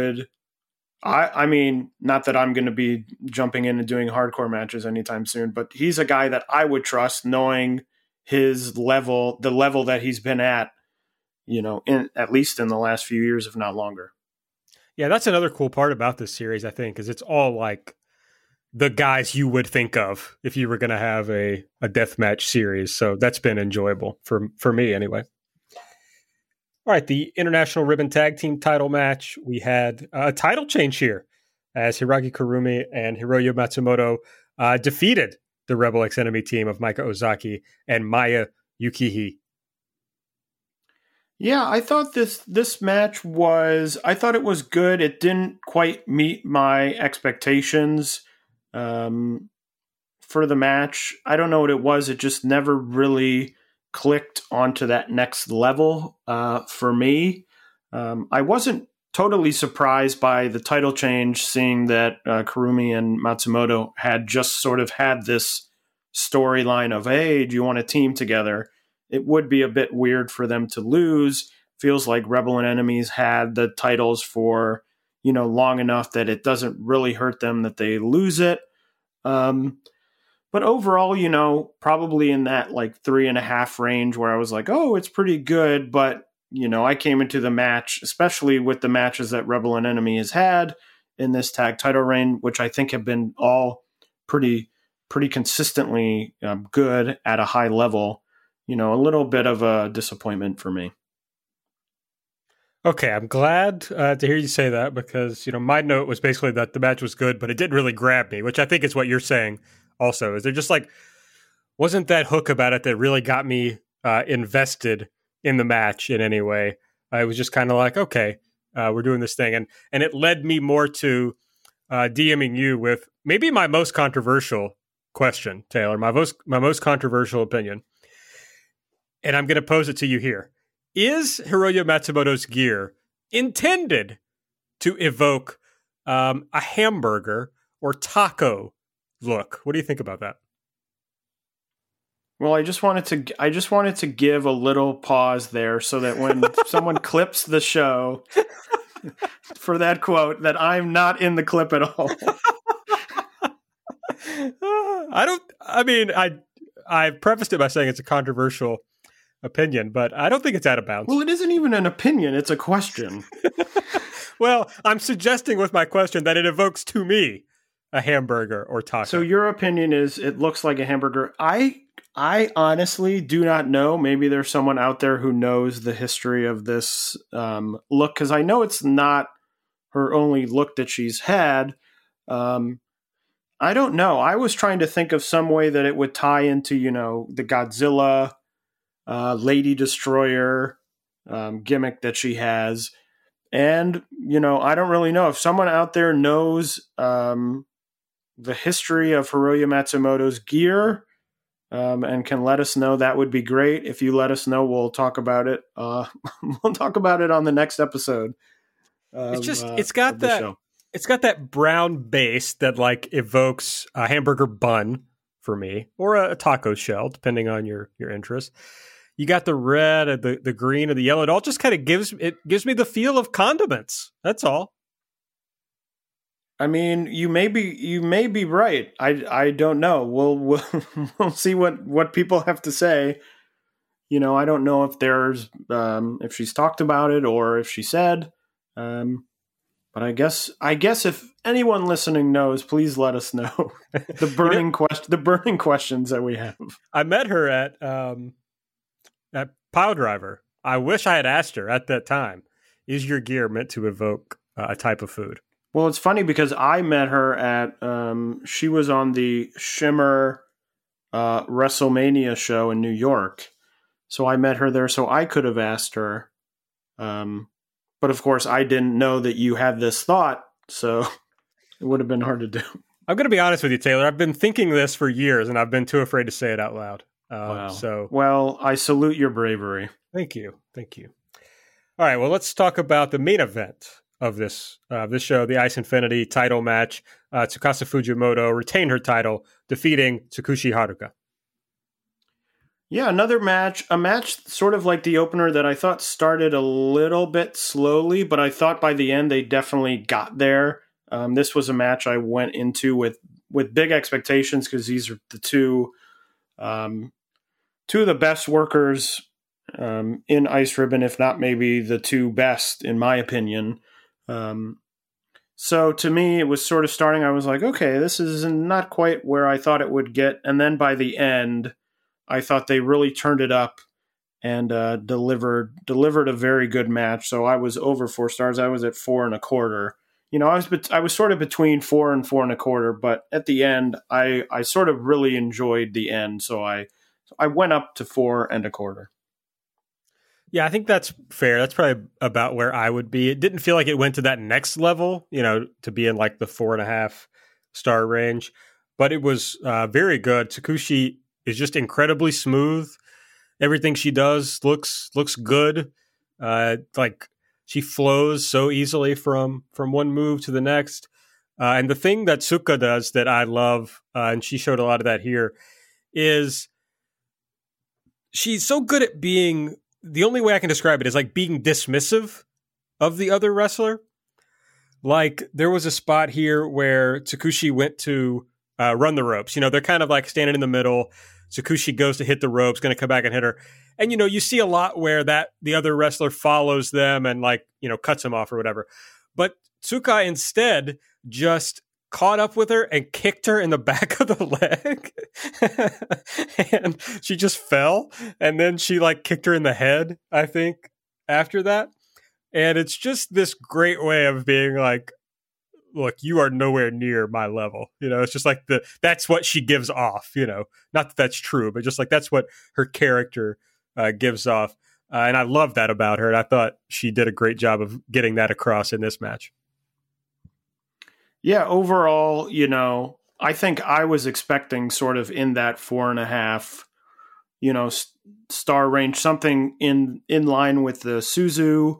mean, not that I'm going to be jumping in and doing hardcore matches anytime soon, but he's a guy that I would trust knowing his level, the level that he's been at, at least in the last few years, if not longer. Yeah, that's another cool part about this series, I think, is it's all like the guys you would think of if you were going to have a deathmatch series. So that's been enjoyable for me anyway. All right, the International Ribbon Tag Team title match. We had a title change here as Hiragi Kurumi and Hiroyo Matsumoto defeated the Rebel X Enemy team of Maika Ozaki and Maya Yukihi. Yeah, I thought this match I thought it was good. It didn't quite meet my expectations for the match. I don't know what it was. It just never really clicked onto that next level for me. I wasn't totally surprised by the title change, seeing that Kurumi and Matsumoto had just sort of had this storyline of, hey, do you want to team together? It would be a bit weird for them to lose. Feels like Rebel and Enemies had the titles for, long enough that it doesn't really hurt them that they lose it. But overall, probably in that like 3.5 range where I was like, oh, it's pretty good. But, I came into the match, especially with the matches that Rebel and Enemy has had in this tag title reign, which I think have been all pretty consistently good at a high level. A little bit of a disappointment for me. Okay, I'm glad to hear you say that because, my note was basically that the match was good, but it didn't really grab me, which I think is what you're saying also. Is there just wasn't that hook about it that really got me invested in the match in any way? I was just kind of like, okay, we're doing this thing. And it led me more to DMing you with maybe my most controversial question, Taylor, my most controversial opinion. And I'm going to pose it to you here. Is Hiroyo Matsumoto's gear intended to evoke a hamburger or taco look? What do you think about that? Well, I just wanted to give a little pause there so that when someone clips the show for that quote, that I'm not in the clip at all. I prefaced it by saying it's a controversial opinion, but I don't think it's out of bounds. Well, it isn't even an opinion. It's a question. Well, I'm suggesting with my question that it evokes to me a hamburger or taco. So your opinion is it looks like a hamburger. I honestly do not know. Maybe there's someone out there who knows the history of this look, because I know it's not her only look that she's had. I don't know. I was trying to think of some way that it would tie into, the Godzilla Lady Destroyer gimmick that she has. And, I don't really know. If someone out there knows the history of Hiroyo Matsumoto's gear and can let us know, that would be great. If you let us know, we'll talk about it. We'll talk about it on the next episode. It's got that brown base that evokes a hamburger bun for me, or a taco shell, depending on your interest. You got the red, and the green, and the yellow. It all just kind of gives me the feel of condiments. That's all. I mean, you may be right. I don't know. We'll see what people have to say. I don't know if there's if she's talked about it or if she said. But I guess if anyone listening knows, please let us know the burning questions that we have. I met her at Pile Driver. I wish I had asked her at that time, is your gear meant to evoke a type of food? Well, it's funny because I met her at she was on the Shimmer WrestleMania show in New York. So I met her there, so I could have asked her. But of course, I didn't know that you had this thought, so it would have been hard to do. I'm going to be honest with you, Taylor. I've been thinking this for years, and I've been too afraid to say it out loud. Wow. Well, I salute your bravery. Thank you. All right, well, let's talk about the main event of this show, the Ice Infinity title match. Tsukasa Fujimoto retained her title, defeating Tsukushi Haruka. Yeah, a match sort of like the opener that I thought started a little bit slowly, but I thought by the end they definitely got there. This was a match I went into with big expectations because these are the two of the best workers in Ice Ribbon, if not maybe the two best, in my opinion. So So to me, it was sort of starting. I was like, okay, this is not quite where I thought it would get. And then by the end, I thought they really turned it up and delivered a very good match. So I was over 4 stars. I was at 4 1/4. I was sort of between 4 and 4 1/4, but at the end, I sort of really enjoyed the end. So I went up to 4 1/4. Yeah, I think that's fair. That's probably about where I would be. It didn't feel like it went to that next level, to be in like the 4.5 star range, but it was very good. Takushi is just incredibly smooth. Everything she does looks good. Like she flows so easily from one move to the next. And the thing that Tsuka does that I love, and she showed a lot of that here, is she's so good at being, the only way I can describe it is like being dismissive of the other wrestler. Like there was a spot here where Takushi went to run the ropes. They're kind of like standing in the middle. Takushi goes to hit the ropes, going to come back and hit her. And, you see a lot where the other wrestler follows them and cuts him off or whatever. But Tsuka instead just caught up with her and kicked her in the back of the leg. And she just fell. And then she kicked her in the head, I think, after that. And it's just this great way of being like, look, you are nowhere near my level. It's just like that's what she gives off, not that that's true, but just like that's what her character gives off. And I love that about her. And I thought she did a great job of getting that across in this match. Yeah, overall, I think I was expecting sort of in that 4.5, star range, something in line with the Suzu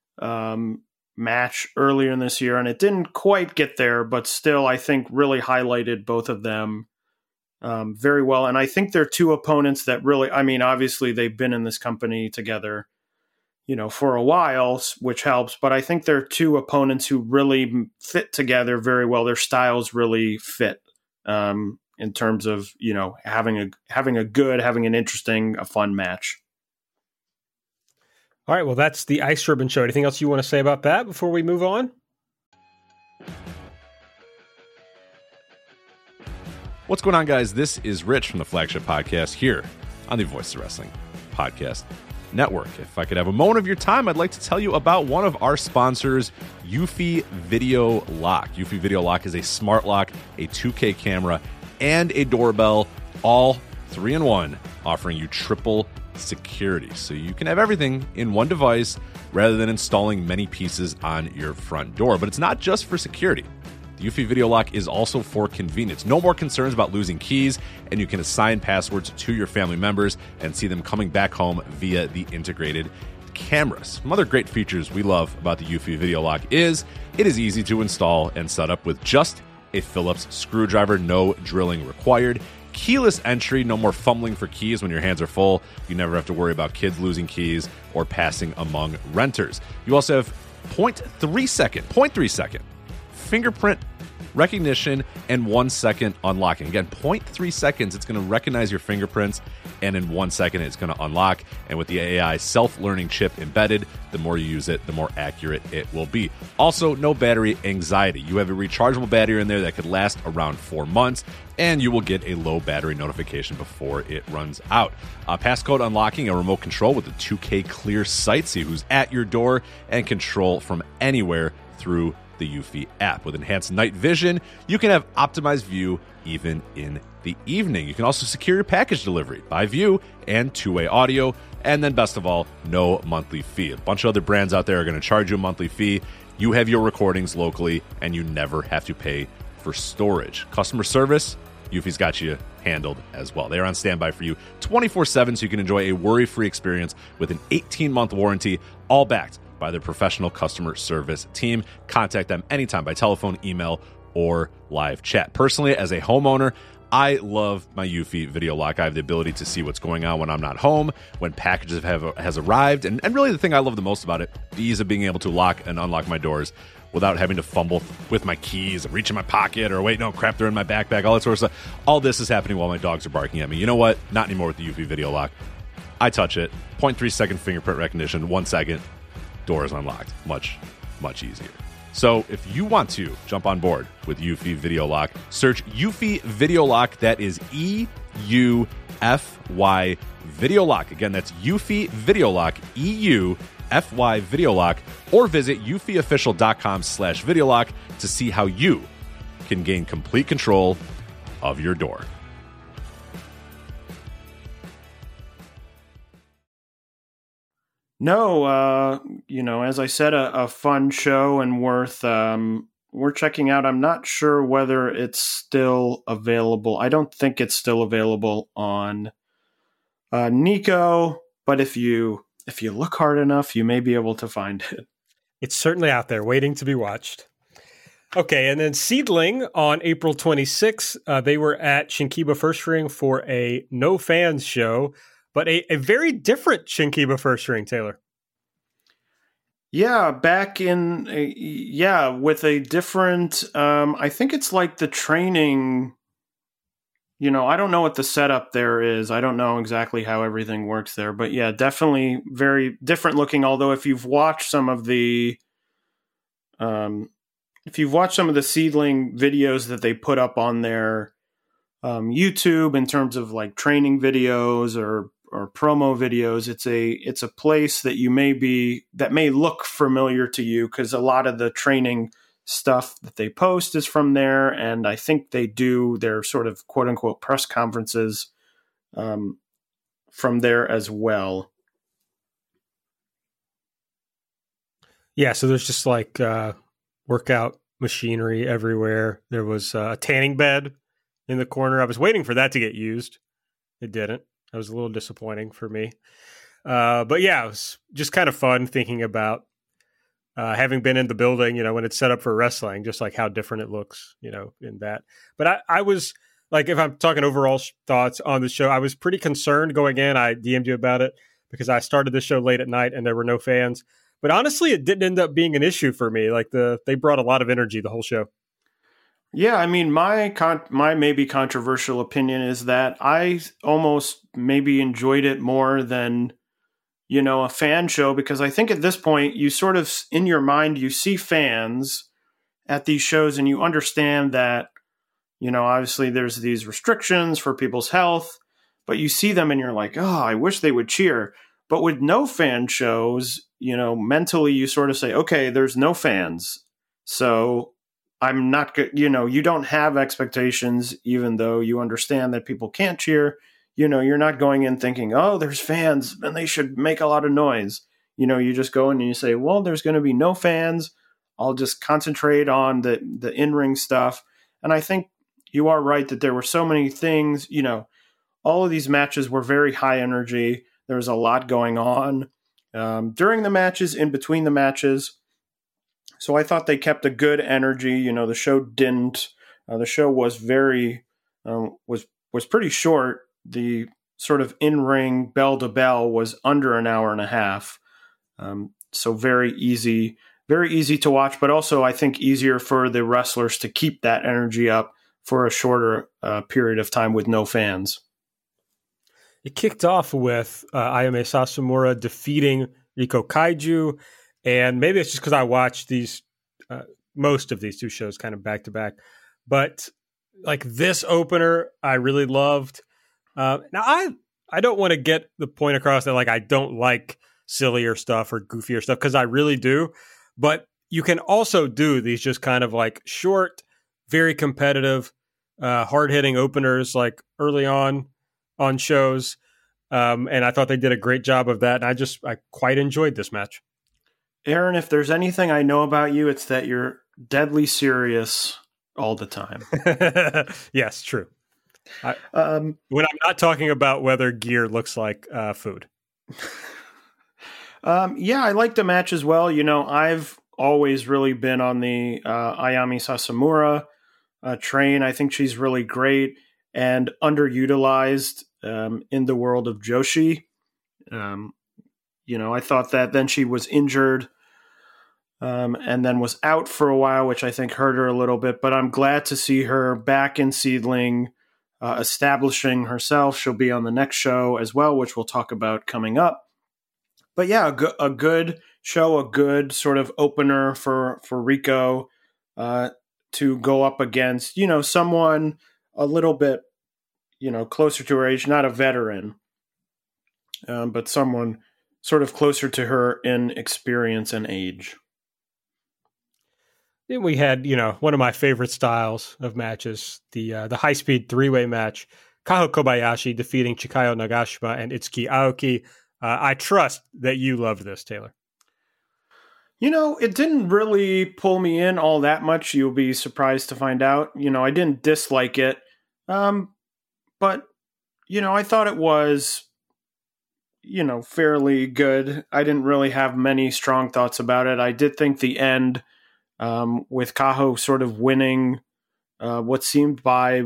match earlier in this year, and it didn't quite get there, but still, I think really highlighted both of them very well. And I think they're two opponents that really, obviously they've been in this company together, for a while, which helps, but I think they're two opponents who really fit together very well. Their styles really fit in terms of, having an interesting, a fun match. All right, well, that's the Ice Ribbon Show. Anything else you want to say about that before we move on? What's going on, guys? This is Rich from the Flagship Podcast here on the Voice of Wrestling Podcast Network. If I could have a moment of your time, I'd like to tell you about one of our sponsors, Eufy Video Lock. Eufy Video Lock is a smart lock, a 2K camera, and a doorbell, all 3-in-1, offering you triple security. So you can have everything in one device rather than installing many pieces on your front door. But it's not just for security. The Eufy Video Lock is also for convenience. No more concerns about losing keys, and you can assign passwords to your family members and see them coming back home via the integrated cameras. Some other great features we love about the Eufy Video Lock is it is easy to install and set up with just a Phillips screwdriver, no drilling required. Keyless entry, no more fumbling for keys when your hands are full. You never have to worry about kids losing keys or passing among renters. You also have 0.3 second fingerprint recognition and 1 second unlocking. Again, 0.3 seconds, it's going to recognize your fingerprints, and in 1 second, it's going to unlock. And with the AI self-learning chip embedded, the more you use it, the more accurate it will be. Also, no battery anxiety. You have a rechargeable battery in there that could last around 4 months, and you will get a low battery notification before it runs out. Passcode unlocking, a remote control with a 2K clear sight, see who's at your door, and control from anywhere through the Eufy app. With enhanced night vision, you can have optimized view even in the evening. You can also secure your package delivery by view and two-way audio. And then best of all, no monthly fee. A bunch of other brands out there are going to charge you a monthly fee. You have your recordings locally, and you never have to pay for storage. Customer service, Eufy's got you handled as well. They're on standby for you 24/7, so you can enjoy a worry-free experience with an 18-month warranty, all backed by their professional customer service team. Contact them anytime by telephone, email, or live chat. Personally, as a homeowner, I love my Eufy Video Lock. I have the ability to see what's going on when I'm not home, when packages has arrived, and really the thing I love the most about it, the ease of being able to lock and unlock my doors without having to fumble with my keys and reach in my pocket or wait, no, crap, they're in my backpack, all that sort of stuff. All this is happening while my dogs are barking at me. You know what? Not anymore with the Eufy Video Lock. I touch it, 0.3 second fingerprint recognition, 1 second, door is unlocked. Much, much easier. So if you want to jump on board with Eufy Video Lock, search Eufy Video Lock. That is EUFY Video Lock. Again, that's Eufy Video Lock, EUFY Video Lock, or visit eufyofficial.com/video lock to see how you can gain complete control of your door. No, as I said, a fun show and worth we're checking out. I'm not sure whether it's still available. I don't think it's still available on Nico, but if you look hard enough, you may be able to find it. It's certainly out there, waiting to be watched. Okay, and then Seedling on April 26th, they were at Shinkiba First Ring for a no fans show, but a very different Shinkiba First Ring, Taylor. Yeah, back in, with a different, I think it's like the training, I don't know what the setup there is. I don't know exactly how everything works there, but yeah, definitely very different looking. Although if you've watched some of the, Seedling videos that they put up on their YouTube in terms of like training videos or promo videos, it's a place that that may look familiar to you because a lot of the training stuff that they post is from there, and I think they do their sort of quote unquote press conferences from there as well. Yeah, so there's just like workout machinery everywhere. There was a tanning bed in the corner. I was waiting for that to get used. It didn't. That was a little disappointing for me. But yeah, it was just kind of fun thinking about having been in the building, when it's set up for wrestling, just like how different it looks, in that. But I was like, if I'm talking overall thoughts on the show, I was pretty concerned going in. I DM'd you about it because I started the show late at night and there were no fans. But honestly, it didn't end up being an issue for me. Like they brought a lot of energy the whole show. Yeah, I mean, my maybe controversial opinion is that I almost maybe enjoyed it more than, a fan show, because I think at this point you sort of, in your mind, you see fans at these shows and you understand that, obviously there's these restrictions for people's health, but you see them and you're like, oh, I wish they would cheer. But with no fan shows, mentally you sort of say, okay, there's no fans. So I'm not good. You don't have expectations, even though you understand that people can't cheer. You're not going in thinking, oh, there's fans and they should make a lot of noise. You just go in and you say, well, there's going to be no fans. I'll just concentrate on the in-ring stuff. And I think you are right that there were so many things, all of these matches were very high energy. There was a lot going on during the matches, in between the matches. So I thought they kept a good energy. The show didn't. The show was very was pretty short. The sort of in-ring bell to bell was under an hour and a half. So very easy to watch, but also I think easier for the wrestlers to keep that energy up for a shorter period of time with no fans. It kicked off with Ayame Sasamura defeating Riko Kaiju. And maybe it's just because I watched these, most of these two shows kind of back to back. But like this opener, I really loved. Now, I don't want to get the point across that like I don't like sillier stuff or goofier stuff, because I really do. But you can also do these just kind of like short, very competitive, hard-hitting openers like early on shows. And I thought they did a great job of that. And I quite enjoyed this match. Aaron, if there's anything I know about you, it's that you're deadly serious all the time. Yes, true. When I'm not talking about whether gear looks like food. Yeah, I like the match as well. I've always really been on the Ayame Sasamura train. I think she's really great and underutilized in the world of Joshi. I thought that then she was injured and then was out for a while, which I think hurt her a little bit. But I'm glad to see her back in Seedling, establishing herself. She'll be on the next show as well, which we'll talk about coming up. But yeah, a good show, a good sort of opener for Rico to go up against, someone a little bit, closer to her age, not a veteran, but someone sort of closer to her in experience and age. Then we had, one of my favorite styles of matches, the high-speed three-way match, Kaho Kobayashi defeating Chikayo Nagashima and Itsuki Aoki. I trust that you loved this, Taylor. It didn't really pull me in all that much. You'll be surprised to find out. I didn't dislike it. But, I thought it was, fairly good. I didn't really have many strong thoughts about it. I did think the end, with Kaho sort of winning what seemed by,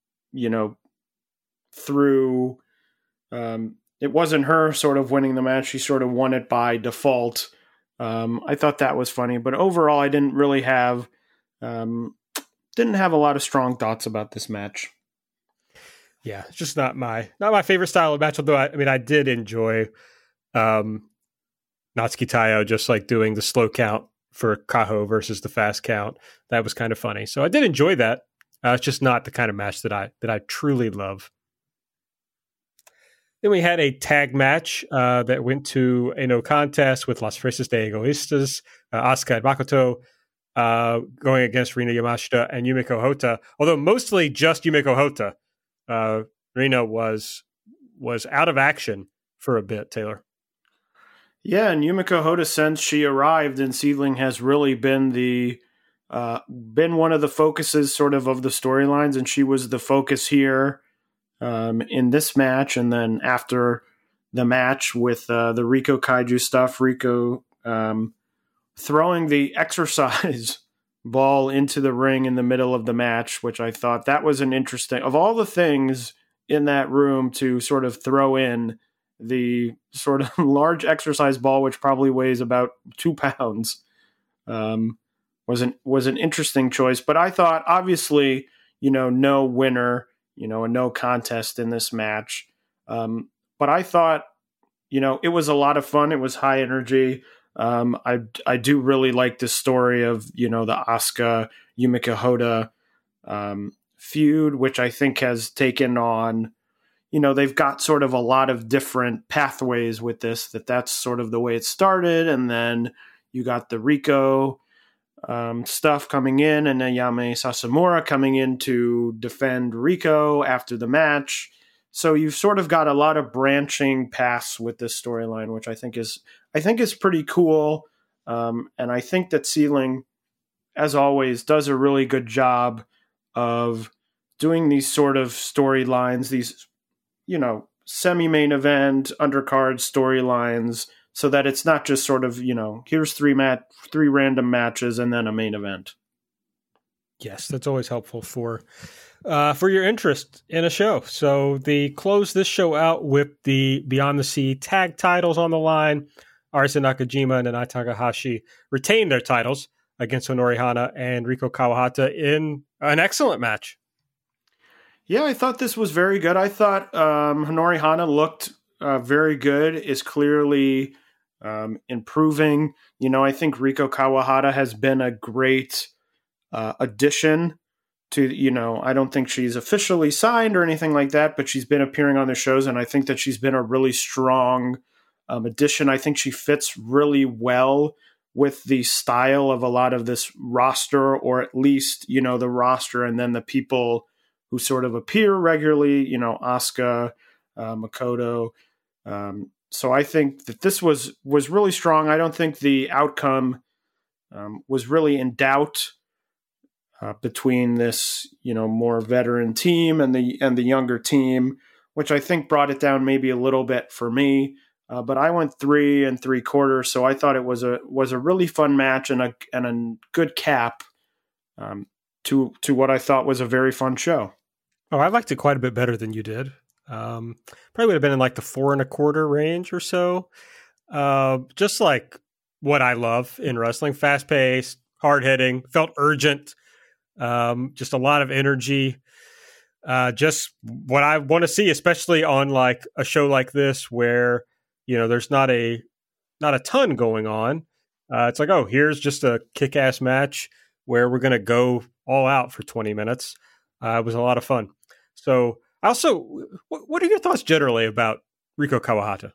through, it wasn't her sort of winning the match. She sort of won it by default. I thought that was funny, but overall I didn't really have, a lot of strong thoughts about this match. Yeah, it's just not my favorite style of match. Although I did enjoy Natsuki Taiyo just like doing the slow count for Kaho versus the fast count. That was kind of funny. So I did enjoy that. It's just not the kind of match that I truly love. Then we had a tag match that went to a no contest with Las Fresas de Egoistas, Asuka and Makoto going against Rina Yamashita and Yumiko Hotta. Although mostly just Yumiko Hotta. Rina was out of action for a bit, Taylor. Yeah, and Yumiko Hotta, since she arrived in Seedling, has really been been one of the focuses sort of the storylines, and she was the focus here in this match. And then after the match with the Rico Kaiju stuff, Rico throwing the exercise ball into the ring in the middle of the match, which I thought that was an interesting, of all the things in that room to sort of throw in, the sort of large exercise ball, which probably weighs about 2 pounds, was an interesting choice. But I thought, obviously, no winner, a no contest in this match. But I thought, it was a lot of fun. It was high energy. I do really like the story of, the Asuka Yumiko Hotta feud, which I think has taken on, they've got sort of a lot of different pathways with this, that's sort of the way it started. And then you got the Rico stuff coming in, and then Yame Sasamura coming in to defend Rico after the match. So you've sort of got a lot of branching paths with this storyline, which I think is pretty cool. And I think that Seedling, as always, does a really good job of doing these sort of storylines, these, semi-main event, undercard storylines, so that it's not just sort of, here's three random matches and then a main event. Yes, that's always helpful for your interest in a show. So they close this show out with the Beyond the Sea tag titles on the line. Arisa Nakajima and Nanae Takahashi retained their titles against Honori Hana and Riko Kawahata in an excellent match. Yeah, I thought this was very good. I thought Honori Hana looked very good, is clearly improving. I think Riko Kawahata has been a great addition to, I don't think she's officially signed or anything like that, but she's been appearing on the shows, and I think that she's been a really strong addition. I think she fits really well with the style of a lot of this roster, or at least, the roster and then the people who sort of appear regularly, Asuka, Makoto. So I think that this was really strong. I don't think the outcome was really in doubt between this, more veteran team and the younger team, which I think brought it down maybe a little bit for me. But I went 3 3/4, so I thought it was a really fun match and a good cap to what I thought was a very fun show. Oh, I liked it quite a bit better than you did. Probably would have been in like the 4 1/4 range or so. Just like what I love in wrestling: fast paced, hard hitting, felt urgent. Just a lot of energy. Just what I want to see, especially on like a show like this where, there's not a not a ton going on. It's like, oh, here's just a kick-ass match where we're going to go all out for 20 minutes. It was a lot of fun. So also, what are your thoughts generally about Riko Kawahata?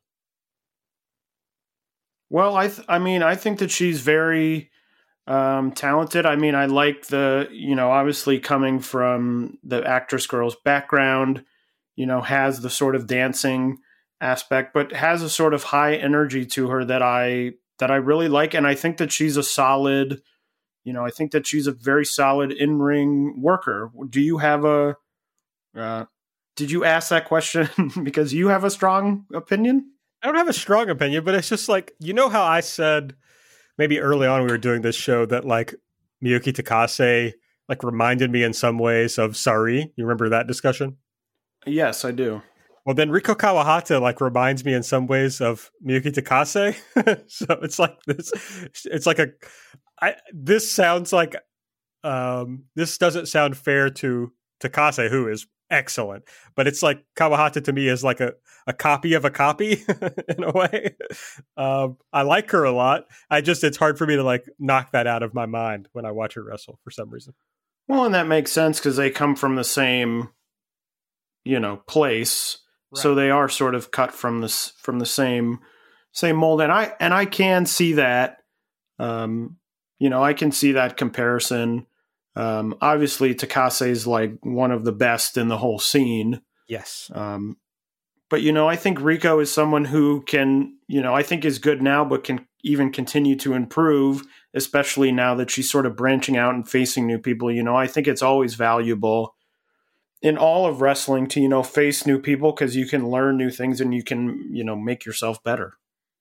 Well, I think that she's very talented. I mean, I like obviously coming from the actress girl's background, has the sort of dancing aspect, but has a sort of high energy to her that I really like. And I think that she's a solid, I think that she's a very solid in-ring worker. Do you have did you ask that question because you have a strong opinion? I don't have a strong opinion, but it's just like, how I said maybe early on we were doing this show that like Miyuki Takase like reminded me in some ways of Sari. You remember that discussion? Yes, I do. Well, then Riko Kawahata like reminds me in some ways of Miyuki Takase. So it's like this. It's like this sounds like this doesn't sound fair to Takase, who is excellent, but it's like Kawahata to me is like a copy of a copy in a way. I like her a lot. It's hard for me to like knock that out of my mind when I watch her wrestle for some reason. Well, and that makes sense because they come from the same, place. Right. So they are sort of cut from the same mold. And I can see that, I can see that comparison. Obviously Takase is like one of the best in the whole scene. Yes. But, I think Riko is someone who can, I think is good now, but can even continue to improve, especially now that she's sort of branching out and facing new people. I think it's always valuable in all of wrestling to, face new people because you can learn new things and you can, make yourself better.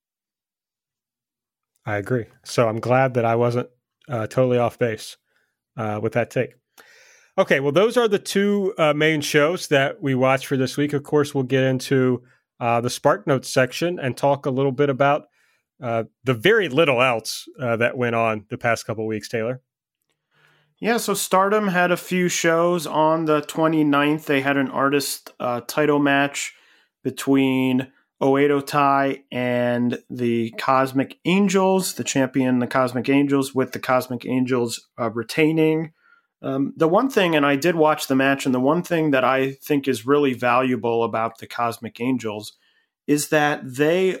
I agree. So I'm glad that I wasn't totally off base with that take. Okay, well, those are the two main shows that we watched for this week. Of course, we'll get into the Spark Notes section and talk a little bit about the very little else that went on the past couple of weeks, Taylor. Yeah, so Stardom had a few shows on the 29th. They had an artist title match between Oedo Tai and the Cosmic Angels, the champion, the Cosmic Angels, with the Cosmic Angels retaining. The one thing, and I did watch the match, and the one thing that I think is really valuable about the Cosmic Angels is that they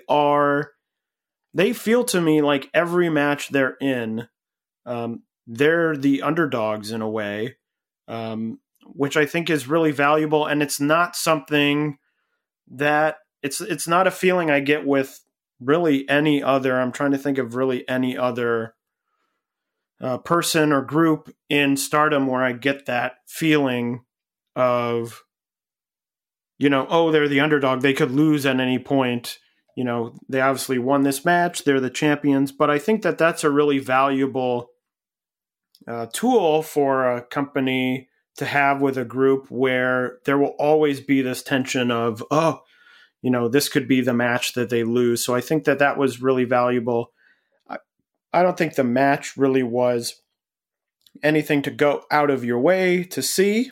feel to me like every match they're in, they're the underdogs in a way, which I think is really valuable. And it's not something that it's not a feeling I get with really any other. I'm trying to think of really any other person or group in Stardom where I get that feeling of, they're the underdog. They could lose at any point. They obviously won this match. They're the champions. But I think that that's a really valuable tool for a company to have with a group where there will always be this tension of, this could be the match that they lose. So I think that that was really valuable. I don't think the match really was anything to go out of your way to see.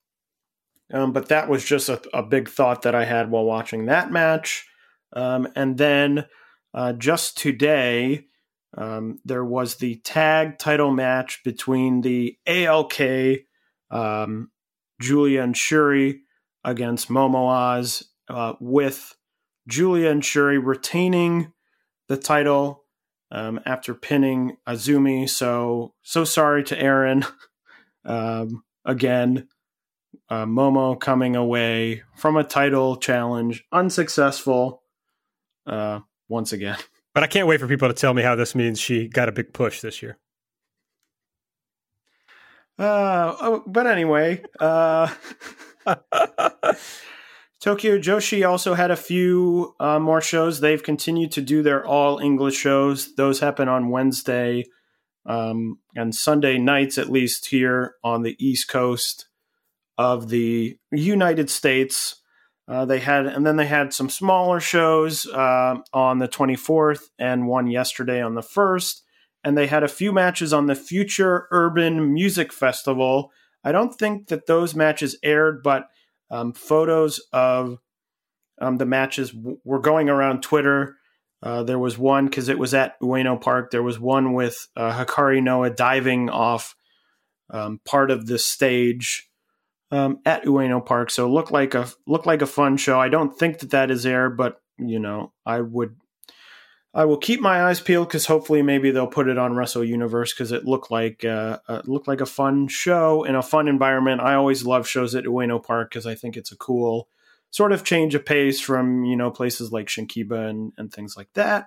But that was just a big thought that I had while watching that match. And then just today, there was the tag title match between the ALK, Julia and Shuri against Momo Oz, with Julia and Shuri retaining the title after pinning Azumi. So sorry to Aaron. Again, Momo coming away from a title challenge unsuccessful once again. But I can't wait for people to tell me how this means she got a big push this year. But anyway, Tokyo Joshi also had a few more shows. They've continued to do their all English shows. Those happen on Wednesday and Sunday nights, at least here on the East Coast of the United States. They had some smaller shows on the 24th and one yesterday on the 1st. And they had a few matches on the Future Urban Music Festival. I don't think that those matches aired, but photos of the matches were going around Twitter. There was one, because it was at Ueno Park, there was one with Hikari Noa diving off part of the stage at Ueno Park. So it looked like a fun show. I don't think that is there, but I will keep my eyes peeled, because hopefully maybe they'll put it on Wrestle Universe, because it looked like a fun show in a fun environment. I always love shows at Ueno Park, because I think it's a cool sort of change of pace from places like Shinkiba and things like that.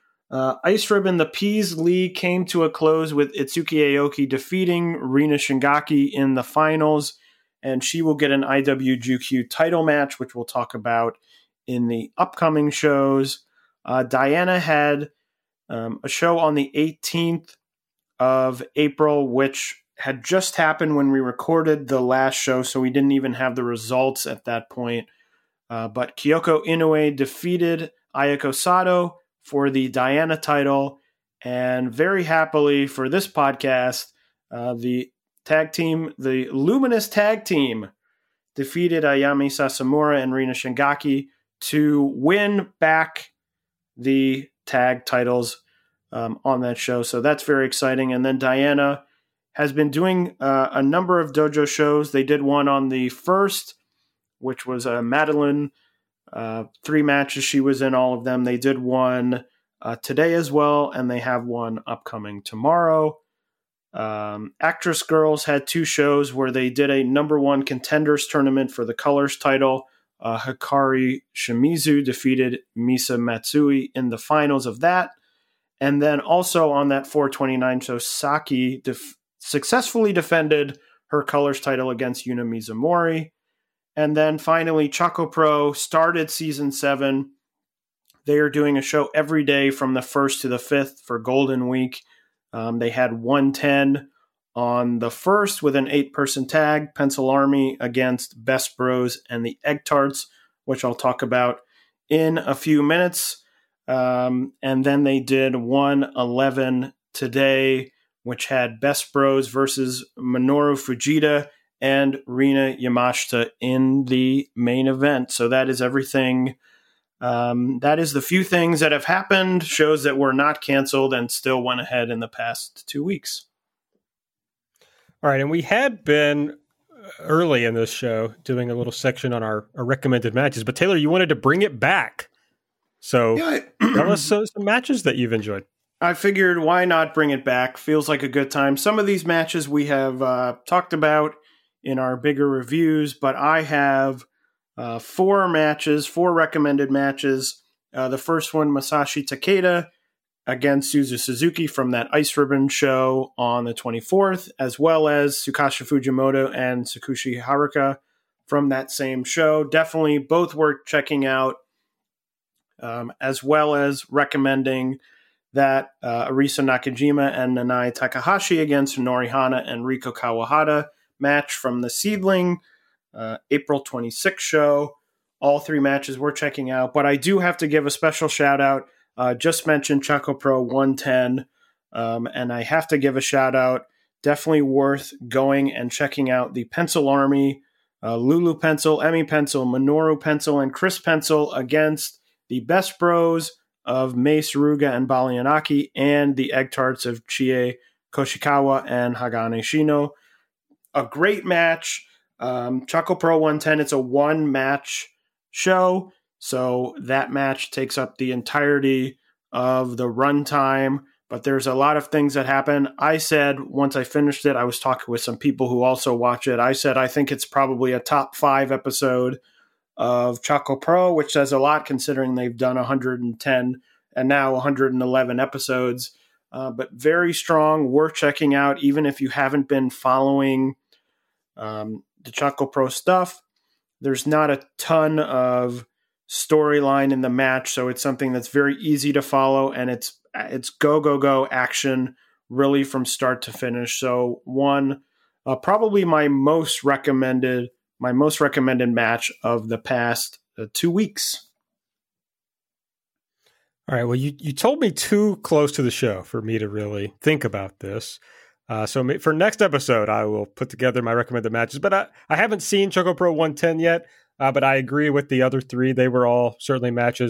Ice Ribbon, the Peas League came to a close with Itsuki Aoki defeating Rina Shingaki in the finals, and she will get an IWGQ title match, which we'll talk about in the upcoming shows. Diana had a show on the 18th of April, which had just happened when we recorded the last show, so we didn't even have the results at that point. But Kyoko Inoue defeated Ayako Sato for the Diana title, and very happily for this podcast, the Luminous Tag Team defeated Ayami Sasamura and Rina Shingaki to win back the tag titles on that show. So that's very exciting. And then Diana has been doing a number of dojo shows. They did one on the 1st, which was Madeline. 3 matches. She was in all of them. They did one today as well, and they have one upcoming tomorrow. Actress Girls had 2 shows where they did a number 1 contenders tournament for the Colors title. Hikari Shimizu defeated Misa Matsui in the finals of that. And then also on that 429 show, Saki successfully defended her Colors title against Yuna Mizumori. And then finally, Choco Pro started season 7. They are doing a show every day from the 1st to the 5th for Golden Week. They had 110 on the 1st with an 8-person tag, Pencil Army against Best Bros and the Egg Tarts, which I'll talk about in a few minutes. And then they did 111 today, which had Best Bros versus Minoru Fujita and Rina Yamashita in the main event. So that is everything. That is the few things that have happened, shows that were not canceled and still went ahead in the past 2 weeks. All right, and we had been early in this show doing a little section on our recommended matches, but Taylor, you wanted to bring it back. So tell us some matches that you've enjoyed. I figured, why not bring it back? Feels like a good time. Some of these matches we have talked about in our bigger reviews, but I have 4 recommended matches. The first one, Masashi Takeda against Suzu Suzuki from that Ice Ribbon show on the 24th, as well as Tsukasa Fujimoto and Tsukushi Haruka from that same show. Definitely both worth checking out, as well as recommending that Arisa Nakajima and Nanae Takahashi against Norihana and Riko Kawahata match from the Seedling April 26th show. All 3 matches we're checking out, but I do have to give a special shout out. Just mentioned Choco Pro 110, and I have to give a shout out. Definitely worth going and checking out the Pencil Army, Lulu Pencil, Emmy Pencil, Minoru Pencil, and Chris Pencil against the Best Bros of Mei Suruga and Balianaki and the Egg Tarts of Chie Koshikawa and Hagane Shino. A great match. Choco Pro 110, it's a 1-match show, so that match takes up the entirety of the runtime, but there's a lot of things that happen. I said, once I finished it, I was talking with some people who also watch it, I said I think it's probably a top 5 episode of Choco Pro, which says a lot considering they've done 110 and now 111 episodes, but very strong, worth checking out, even if you haven't been following the Choco Pro stuff. There's not a ton of storyline in the match, so it's something that's very easy to follow, and it's go action really from start to finish. So probably my most recommended match of the past 2 weeks. All right. Well, you told me too close to the show for me to really think about this. So for next episode, I will put together my recommended matches. But I haven't seen Choco Pro 110 yet, but I agree with the other 3. They were all certainly matches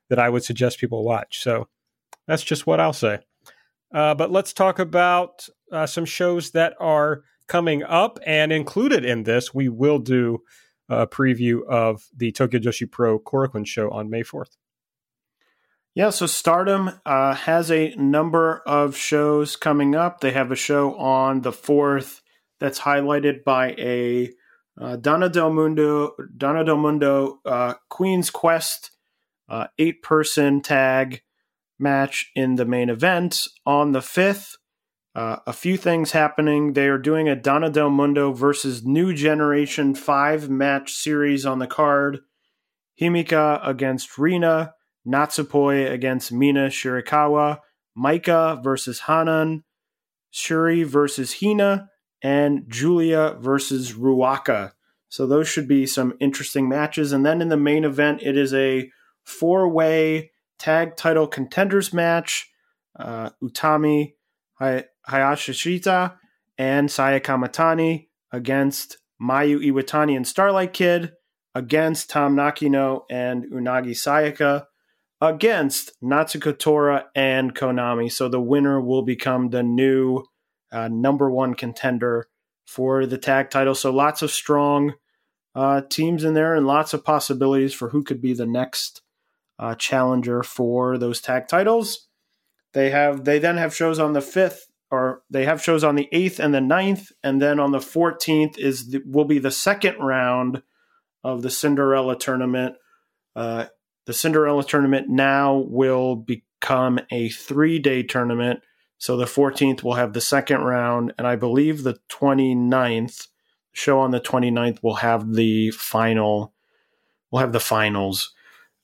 that I would suggest people watch. So that's just what I'll say. But let's talk about some shows that are coming up, and included in this, we will do a preview of the Tokyo Joshi Pro Korakuen show on May 4th. Yeah, so Stardom has a number of shows coming up. They have a show on the 4th that's highlighted by a Donna Del Mundo Queen's Quest 8-person tag match in the main event. On the 5th, a few things happening. They are doing a Donna Del Mundo versus New Generation 5-match series on the card. Himika against Rina, Natsupoi against Mina Shirakawa, Maika versus Hanan, Shuri versus Hina, and Julia versus Ruaka. So those should be some interesting matches. And then in the main event, it is a 4-way tag title contenders match. Utami Hayashishita and Saya Kamatani against Mayu Iwatani and Starlight Kid, against Tam Nakino and Unagi Sayaka, against Natsuko Tora and Konami. So the winner will become the new number 1 contender for the tag title. So lots of strong teams in there and lots of possibilities for who could be the next challenger for those tag titles. They then have shows on the 5th, or they have shows on the 8th and the 9th, and then on the 14th will be the second round of the Cinderella tournament. The Cinderella tournament now will become a 3-day tournament. So the 14th will have the second round, and I believe the 29th show on the 29th will have the final. We'll have the finals.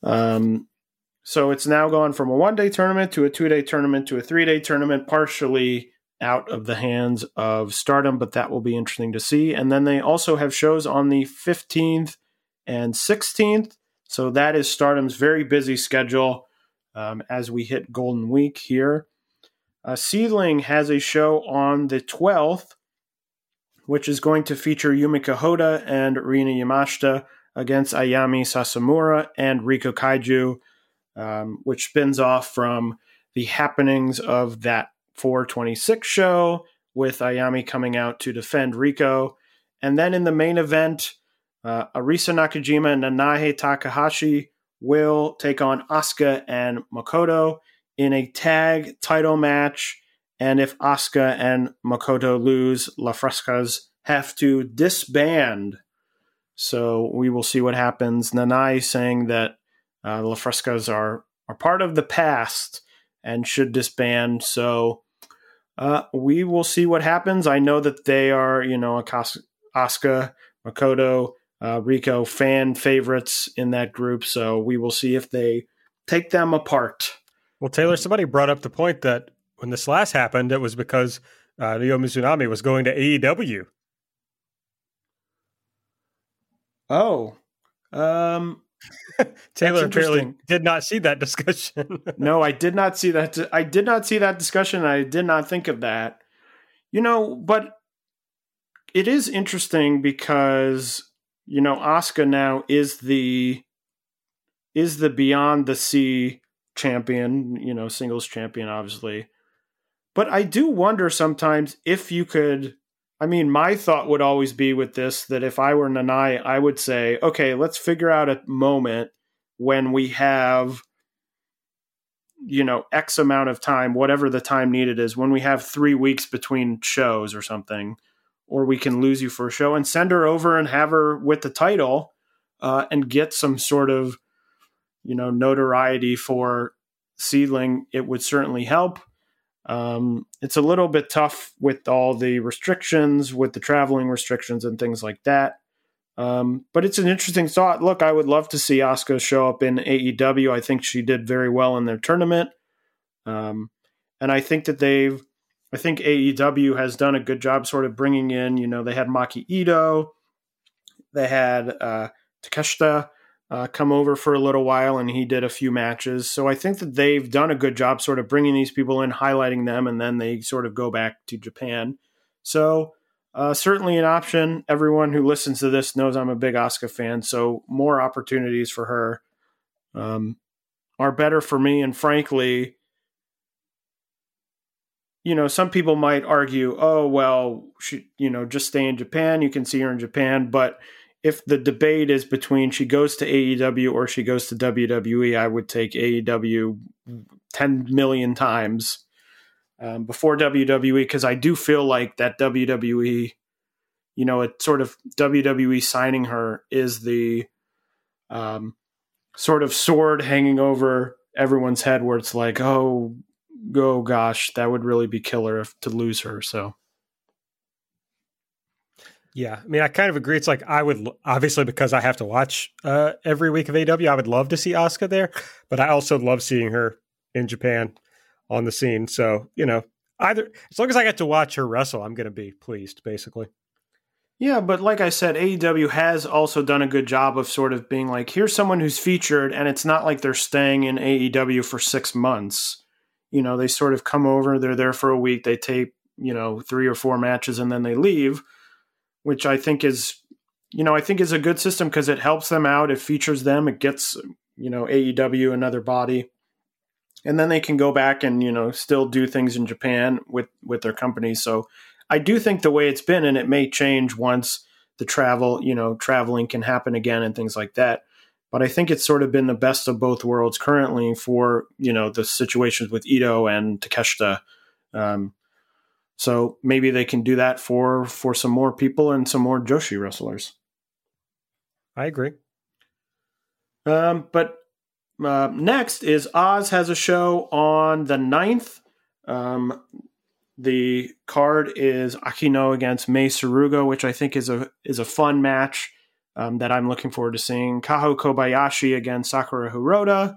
So it's now gone from a 1-day tournament to a 2-day tournament to a 3-day tournament, partially out of the hands of Stardom, but that will be interesting to see. And then they also have shows on the 15th and 16th. So that is Stardom's very busy schedule as we hit Golden Week here. Seedling has a show on the 12th, which is going to feature Yumika Hoda and Rina Yamashita against Ayami Sasamura and Riko Kaiju, which spins off from the happenings of that 426 show with Ayami coming out to defend Riko. And then in the main event, Arisa Nakajima and Nanae Takahashi will take on Asuka and Makoto in a tag title match. And if Asuka and Makoto lose, La Frescas have to disband. So we will see what happens. Nanae saying that La Frescas are part of the past and should disband. So we will see what happens. I know that they are, Asuka, Makoto, Riko fan favorites in that group. So we will see if they take them apart. Well, Taylor, somebody brought up the point that when this last happened, it was because Ryo Mizunami was going to AEW. Oh, Taylor apparently did not see that discussion. No, I did not see that. I did not see that discussion. I did not think of that. But it is interesting because, Asuka now is the Beyond the Sea champion, singles champion, obviously. But I do wonder sometimes if you could, my thought would always be with this, that if I were Nanae, I would say, okay, let's figure out a moment when we have, X amount of time, whatever the time needed is, when we have 3 weeks between shows or something, or we can lose you for a show, and send her over and have her with the title and get some sort of, notoriety for Seedling. It would certainly help. It's a little bit tough with all the restrictions, with the traveling restrictions and things like that. But it's an interesting thought. Look, I would love to see Asuka show up in AEW. I think she did very well in their tournament. And I think that AEW has done a good job sort of bringing in, they had Maki Ito, they had Takeshita come over for a little while, and he did a few matches. So I think that they've done a good job sort of bringing these people in, highlighting them, and then they sort of go back to Japan. So certainly an option. Everyone who listens to this knows I'm a big Asuka fan, so more opportunities for her are better for me. And frankly, some people might argue, oh, well, just stay in Japan. You can see her in Japan. But if the debate is between she goes to AEW or she goes to WWE, I would take AEW 10 million times before WWE, because I do feel like that WWE, it sort of WWE signing her is the sort of sword hanging over everyone's head where it's like, oh gosh, that would really be killer to lose her. So. Yeah, I mean, I kind of agree. It's like I would, obviously, because I have to watch every week of AEW, I would love to see Asuka there, but I also love seeing her in Japan on the scene. So, either, as long as I get to watch her wrestle, I'm going to be pleased, basically. Yeah, but like I said, AEW has also done a good job of sort of being like, here's someone who's featured, and it's not like they're staying in AEW for 6 months. They sort of come over, they're there for a week, they tape, 3 or 4 matches, and then they leave, which I think is a good system because it helps them out. It features them. It gets, AEW another body. And then they can go back and, still do things in Japan with their company. So I do think the way it's been, and it may change once the traveling can happen again and things like that. But I think it's sort of been the best of both worlds currently for, the situations with Ito and Takeshita. So maybe they can do that for some more people and some more Joshi wrestlers. I agree. But next is Oz has a show on the 9th. The card is Akino against Mei Suruga, which I think is a fun match that I'm looking forward to seeing. Kaho Kobayashi against Sakura Hirota.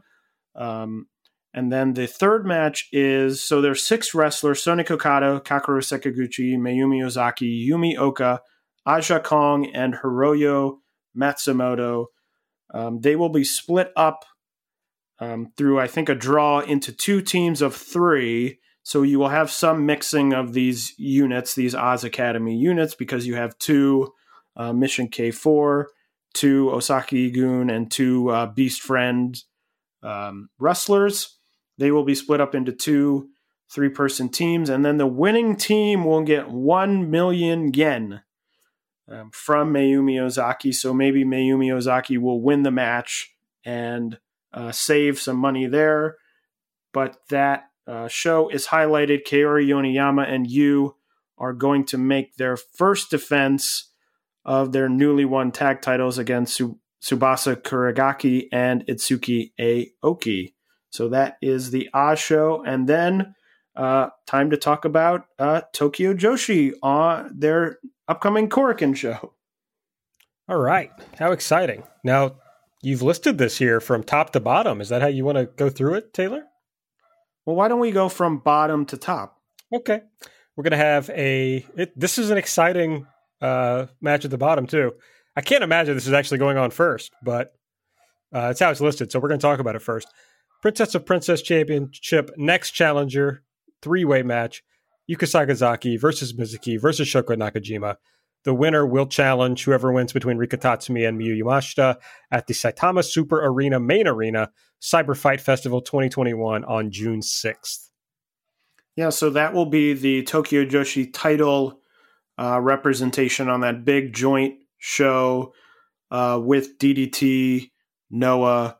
And then the third match is, so there's 6 wrestlers: Sonic Okada, Kakeru Sekiguchi, Mayumi Ozaki, Yumi Oka, Aja Kong, and Hiroyo Matsumoto. They will be split up through, I think, a draw into 2 teams of 3. So you will have some mixing of these units, these Oz Academy units, because you have 2 Mission K4, 2 Osaki-gun, and 2 Beast Friend wrestlers. They will be split up into 2 3-person teams, and then the winning team will get 1 million yen from Mayumi Ozaki. So maybe Mayumi Ozaki will win the match and save some money there. But that show is highlighted. Kaori Yoneyama and Yu are going to make their first defense of their newly won tag titles against Tsubasa Kuragaki and Itsuki Aoki. So that is the Oz show. And then time to talk about Tokyo Joshi on their upcoming Korakuen show. All right. How exciting. Now, you've listed this here from top to bottom. Is that how you want to go through it, Taylor? Well, why don't we go from bottom to top? Okay. We're going to have this is an exciting match at the bottom, too. I can't imagine this is actually going on first, but it's how it's listed. So we're going to talk about it first. Princess of Princess Championship next challenger 3-way match. Yuka Sakazaki versus Mizuki versus Shoko Nakajima. The winner will challenge whoever wins between Rika Tatsumi and Miyu Yamashita at the Saitama Super Arena Main Arena Cyber Fight Festival 2021 on June 6th. Yeah, so that will be the Tokyo Joshi title representation on that big joint show with DDT, Noah.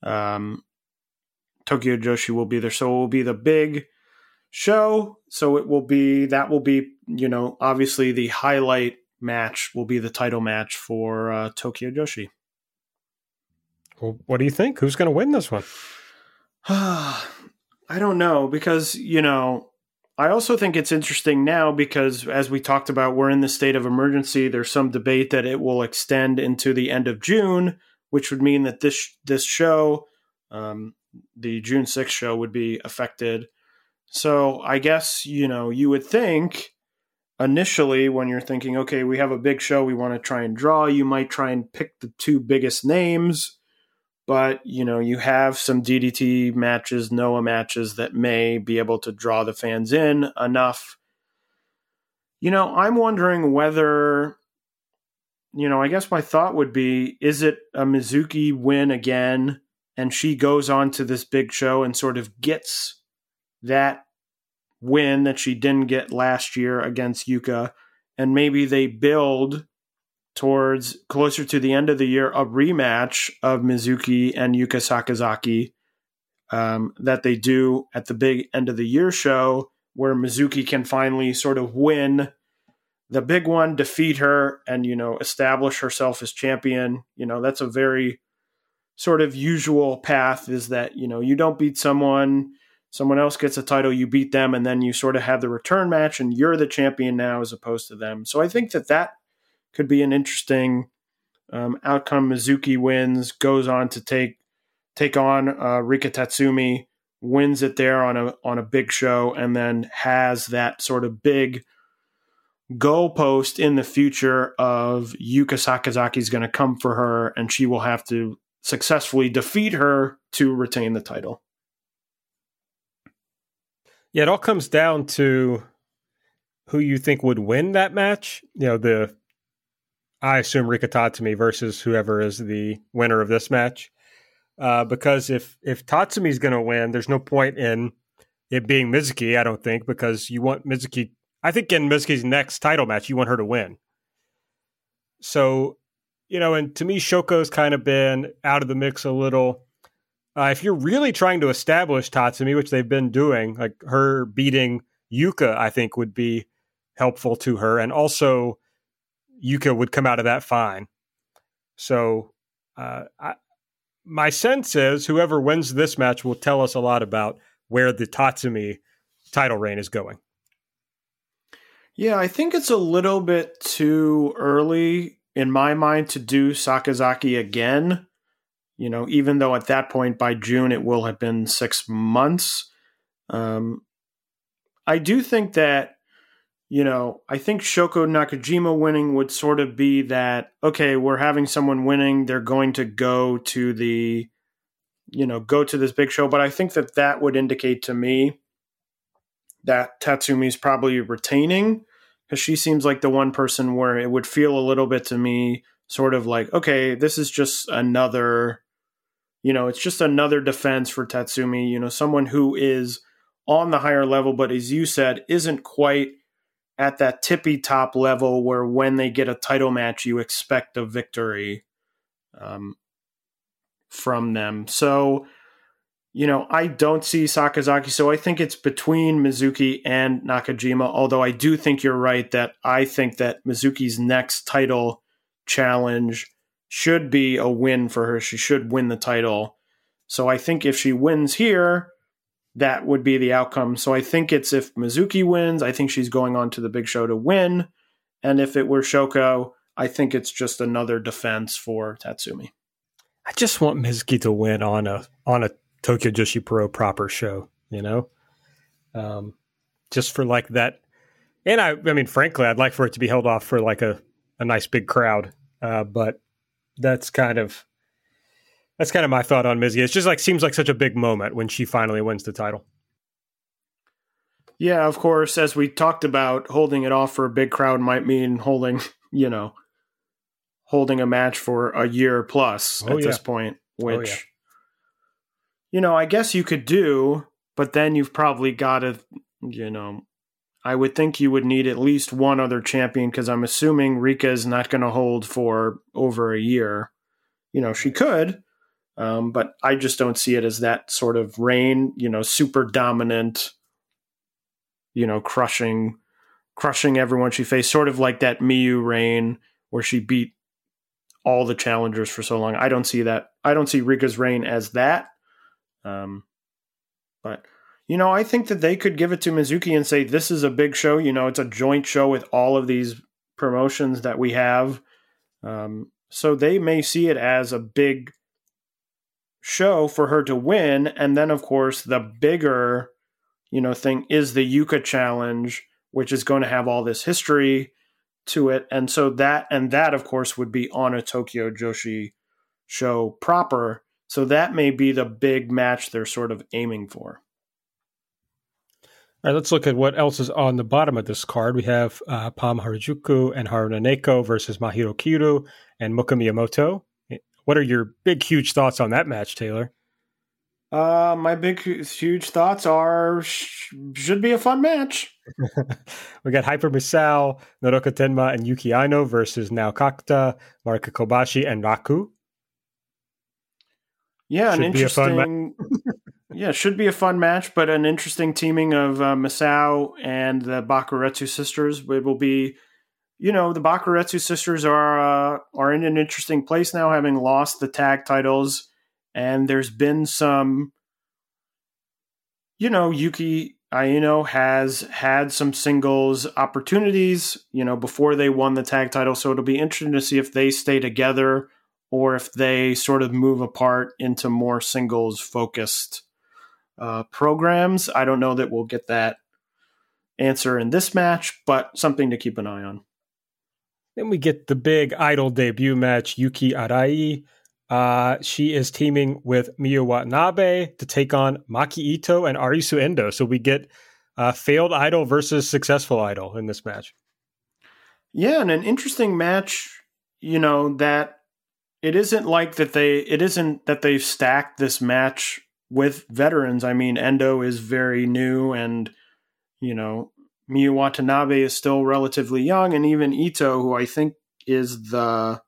Tokyo Joshi will be there. So it will be the big show. So that will be, obviously the highlight match will be the title match for Tokyo Joshi. Well, what do you think? Who's going to win this one? I don't know, because, I also think it's interesting now because, as we talked about, we're in the state of emergency. There's some debate that it will extend into the end of June, which would mean that this show, the June 6th show, would be affected. So I guess, you would think initially when you're thinking, okay, we have a big show, we want to try and draw, you might try and pick the 2 biggest names. But, you have some DDT matches, Noah matches that may be able to draw the fans in enough. I'm wondering whether, I guess my thought would be, is it a Mizuki win again and she goes on to this big show and sort of gets that win that she didn't get last year against Yuka, and maybe they build towards closer to the end of the year a rematch of Mizuki and Yuka Sakazaki that they do at the big end of the year show, where Mizuki can finally sort of win the big one, defeat her, and, establish herself as champion. That's a very sort of usual path, is that, you don't beat someone else gets a title, you beat them, and then you sort of have the return match and you're the champion now as opposed to them. So I think that could be an interesting outcome. Mizuki wins, goes on to take on Rika Tatsumi, wins it there on a big show, and then has that sort of big goalpost in the future of Yuka Sakazaki is going to come for her, and she will have to successfully defeat her to retain the title. Yeah, it all comes down to who you think would win that match. I assume Rika Tatsumi versus whoever is the winner of this match. Because if Tatsumi's going to win, there's no point in it being Mizuki, I don't think, because you want Mizuki. I think in Mizuki's next title match, you want her to win. So, and to me, Shoko's kind of been out of the mix a little. If you're really trying to establish Tatsumi, which they've been doing, like her beating Yuka, I think would be helpful to her. And also, Yuka would come out of that fine. So, my sense is whoever wins this match will tell us a lot about where the Tatsumi title reign is going. Yeah, I think it's a little bit too early in my mind to do Sakazaki again. Even though at that point by June it will have been 6 months. I do think that, I think Shoko Nakajima winning would sort of be that, okay, we're having someone winning, they're going to go to this big show. But I think that would indicate to me that Tatsumi's probably retaining, because she seems like the one person where it would feel a little bit to me sort of like, okay, this is just another, it's just another defense for Tatsumi, someone who is on the higher level, but as you said, isn't quite at that tippy top level where when they get a title match, you expect a victory from them. So, I don't see Sakazaki. So I think it's between Mizuki and Nakajima, although I do think you're right that I think that Mizuki's next title challenge should be a win for her. She should win the title. So I think if she wins here, that would be the outcome. So I think it's if Mizuki wins, I think she's going on to the big show to win. And if it were Shoko, I think it's just another defense for Tatsumi. I just want Mizuki to win on a Tokyo Joshi Pro proper show, just for like that. And I mean, frankly, I'd like for it to be held off for like a nice big crowd. But that's kind of my thought on Mizuki. It's just like, seems like such a big moment when she finally wins the title. Yeah, of course, as we talked about, holding it off for a big crowd might mean holding a match for a year plus this point, which, I guess you could do, but then you've probably got to, I would think you would need at least one other champion, because I'm assuming Rika is not going to hold for over a year. She could, but I just don't see it as that sort of reign, super dominant, crushing everyone she faced, sort of like that Miyu reign where she beat all the challengers for so long. I don't see that. I don't see Rika's reign as that. But, I think that they could give it to Mizuki and say, this is a big show. It's a joint show with all of these promotions that we have. So they may see it as a big show for her to win. And then, of course, the bigger, thing is the Yuka challenge, which is going to have all this history to it. And so that, of course, would be on a Tokyo Joshi show proper. So that may be the big match they're sort of aiming for. All right, let's look at what else is on the bottom of this card. We have Pam Harajuku and Haruna Neko versus Mahiro Kiru and Muka Miyamoto. What are your big, huge thoughts on that match, Taylor? My big, huge thoughts are should be a fun match. We got Hyper Misao, Naruka Tenma, and Yuki Aino versus Naokata, Marika Kobashi, and Raku. Yeah, Should an be a fun interesting. Yeah, should be a fun match, but an interesting teaming of Misao and the Bakuretsu sisters. It will be, the Bakuretsu sisters are in an interesting place now, having lost the tag titles, and there's been some. Yuki Aino has had some singles opportunities, before they won the tag title. So it'll be interesting to see if they stay together or if they sort of move apart into more singles focused programs. I don't know that we'll get that answer in this match, but something to keep an eye on. Then we get the big Idol debut match, Yuki Arai. She is teaming with Miyu Watanabe to take on Maki Ito and Arisu Endo. So we get failed Idol versus successful Idol in this match. Yeah, and an interesting match, that it isn't that they've stacked this match with veterans. I mean, Endo is very new and, Miyu Watanabe is still relatively young, and even Ito, who I think is the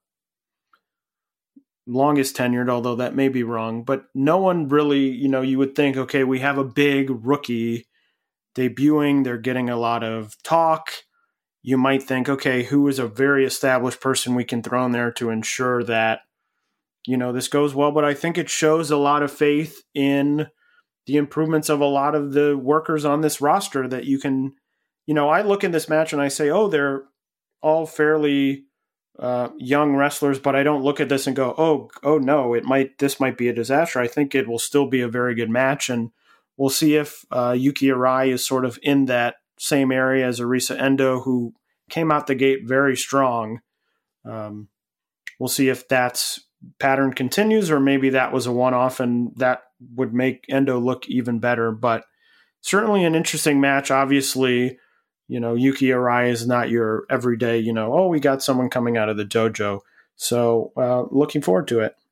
longest tenured, although that may be wrong, but no one really, you would think, okay, we have a big rookie debuting, they're getting a lot of talk. You might think, okay, who is a very established person we can throw in there to ensure that, this goes well, but I think it shows a lot of faith in the improvements of a lot of the workers on this roster that you can, I look in this match and I say, oh, they're all fairly young wrestlers, but I don't look at this and go, oh no, this might be a disaster. I think it will still be a very good match, and we'll see if Yuki Arai is sort of in that same area as Arisa Endo, who came out the gate very strong. We'll see if that's pattern continues, or maybe that was a one-off and that would make Endo look even better. But certainly an interesting match. Obviously, Yuki Arai is not your everyday, we got someone coming out of the dojo. So looking forward to it.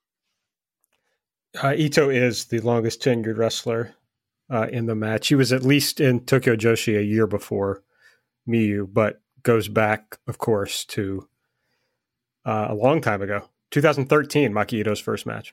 Ito is the longest tenured wrestler in the match. He was at least in Tokyo Joshi a year before Miyu, but goes back, of course, to a long time ago. 2013, Maki Ito's first match.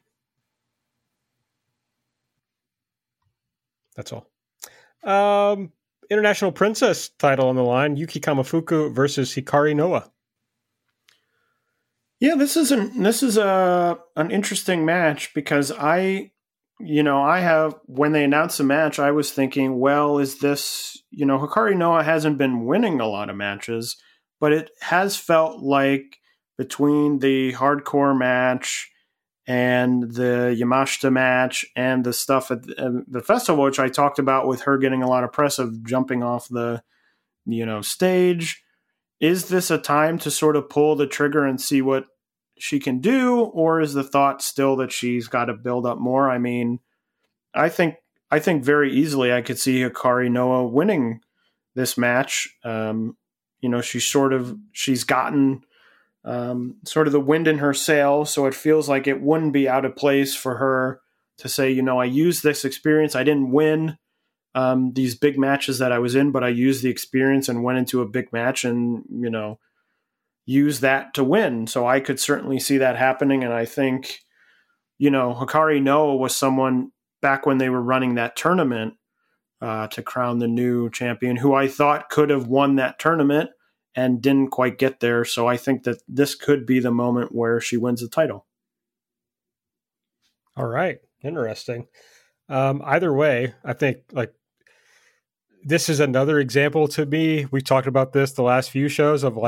That's all. International Princess title on the line, Yuki Kamifuku versus Hikari Noa. Yeah, this is an interesting match because I have, when they announced the match, I was thinking, well, is this, Hikari Noa hasn't been winning a lot of matches, but it has felt like between the hardcore match and the Yamashita match and the stuff at the festival, which I talked about with her getting a lot of press of jumping off the, stage. Is this a time to sort of pull the trigger and see what she can do? Or is the thought still that she's got to build up more? I mean, I think very easily I could see Hikari Noa winning this match. She's gotten sort of the wind in her sail, so it feels like it wouldn't be out of place for her to say, I used this experience. I didn't win these big matches that I was in, but I used the experience and went into a big match and, use that to win. So I could certainly see that happening. And I think, Hikari Noa was someone back when they were running that tournament to crown the new champion who I thought could have won that tournament and didn't quite get there. So I think that this could be the moment where she wins the title. All right. Interesting. Either way, I think this is another example to me. We talked about this the last few shows of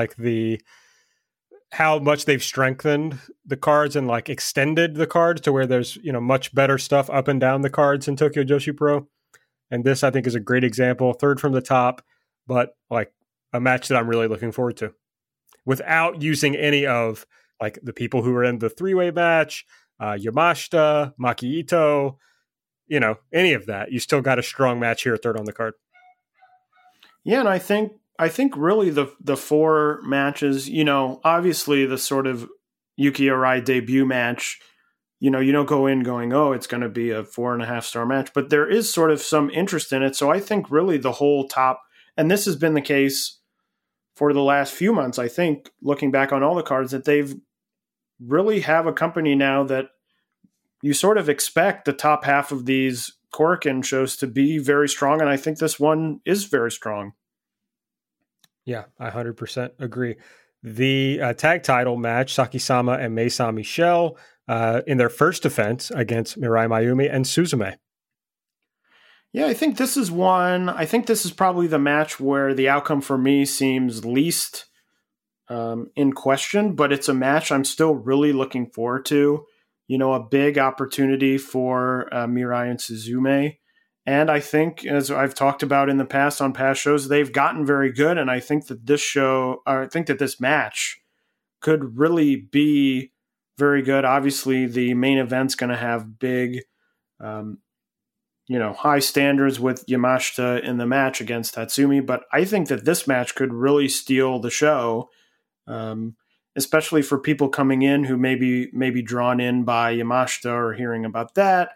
how much they've strengthened the cards and extended the cards to where there's, much better stuff up and down the cards in Tokyo Joshi Pro. And this, I think, is a great example. Third from the top, but a match that I'm really looking forward to without using any of the people who are in the three-way match, Yamashita, Maki Ito, any of that. You still got a strong match here, third on the card. Yeah, and I think really the four matches, obviously the sort of Yuki Arai debut match you don't go in going, oh, it's going to be a 4.5-star match, but there is sort of some interest in it. So I think really the whole top, and this has been the case for the last few months, I think, looking back on all the cards, that they've really have a company now that you sort of expect the top half of these Korakuen shows to be very strong. And I think this one is very strong. Yeah, I 100% agree. The tag title match, Saki-sama and Mei Saint-Michel, in their first defense against Mirai Mayumi and Suzume. Yeah, I think this is probably the match where the outcome for me seems least in question, but it's a match I'm still really looking forward to. A big opportunity for Mirai and Suzume. And I think, as I've talked about in the past on past shows, they've gotten very good. And I think that this match could really be very good. Obviously, the main event's going to have big, high standards with Yamashita in the match against Tatsumi. But I think that this match could really steal the show, especially for people coming in who may be drawn in by Yamashita or hearing about that.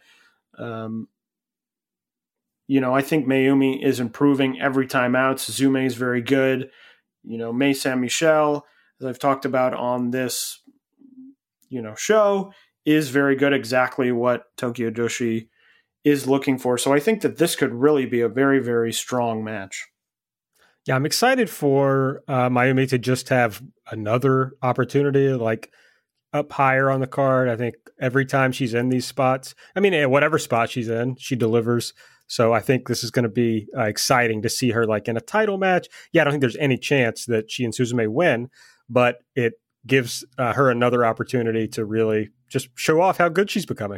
I think Mayumi is improving every time out. Suzume is very good. Mei Saint-Michel, as I've talked about on this, show, is very good, exactly what Tokyo Joshi is looking for. So I think that this could really be a very, very strong match. Yeah, I'm excited for Mayumi to just have another opportunity, like up higher on the card. I think every time she's in these spots, whatever spot she's in, she delivers. So I think this is going to be exciting to see her like in a title match. Yeah, I don't think there's any chance that she and Suzume win, but it gives her another opportunity to really just show off how good she's becoming.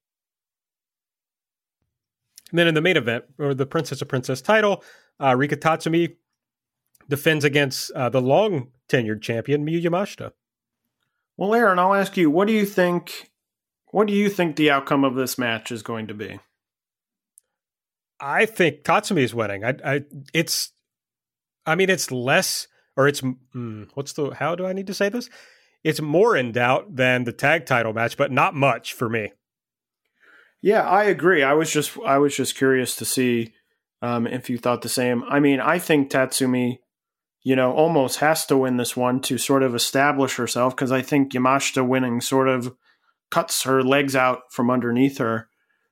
And then in the main event, or the Princess of Princess title, Rika Tatsumi defends against the long-tenured champion, Miyu Yamashita. Well, Aaron, I'll ask you, what do you think the outcome of this match is going to be? I think Tatsumi is winning. It's less, or it's, how do I need to say this? It's more in doubt than the tag title match, but not much for me. Yeah, I agree. I was just curious to see if you thought the same. I think Tatsumi, almost has to win this one to sort of establish herself, because I think Yamashita winning sort of cuts her legs out from underneath her.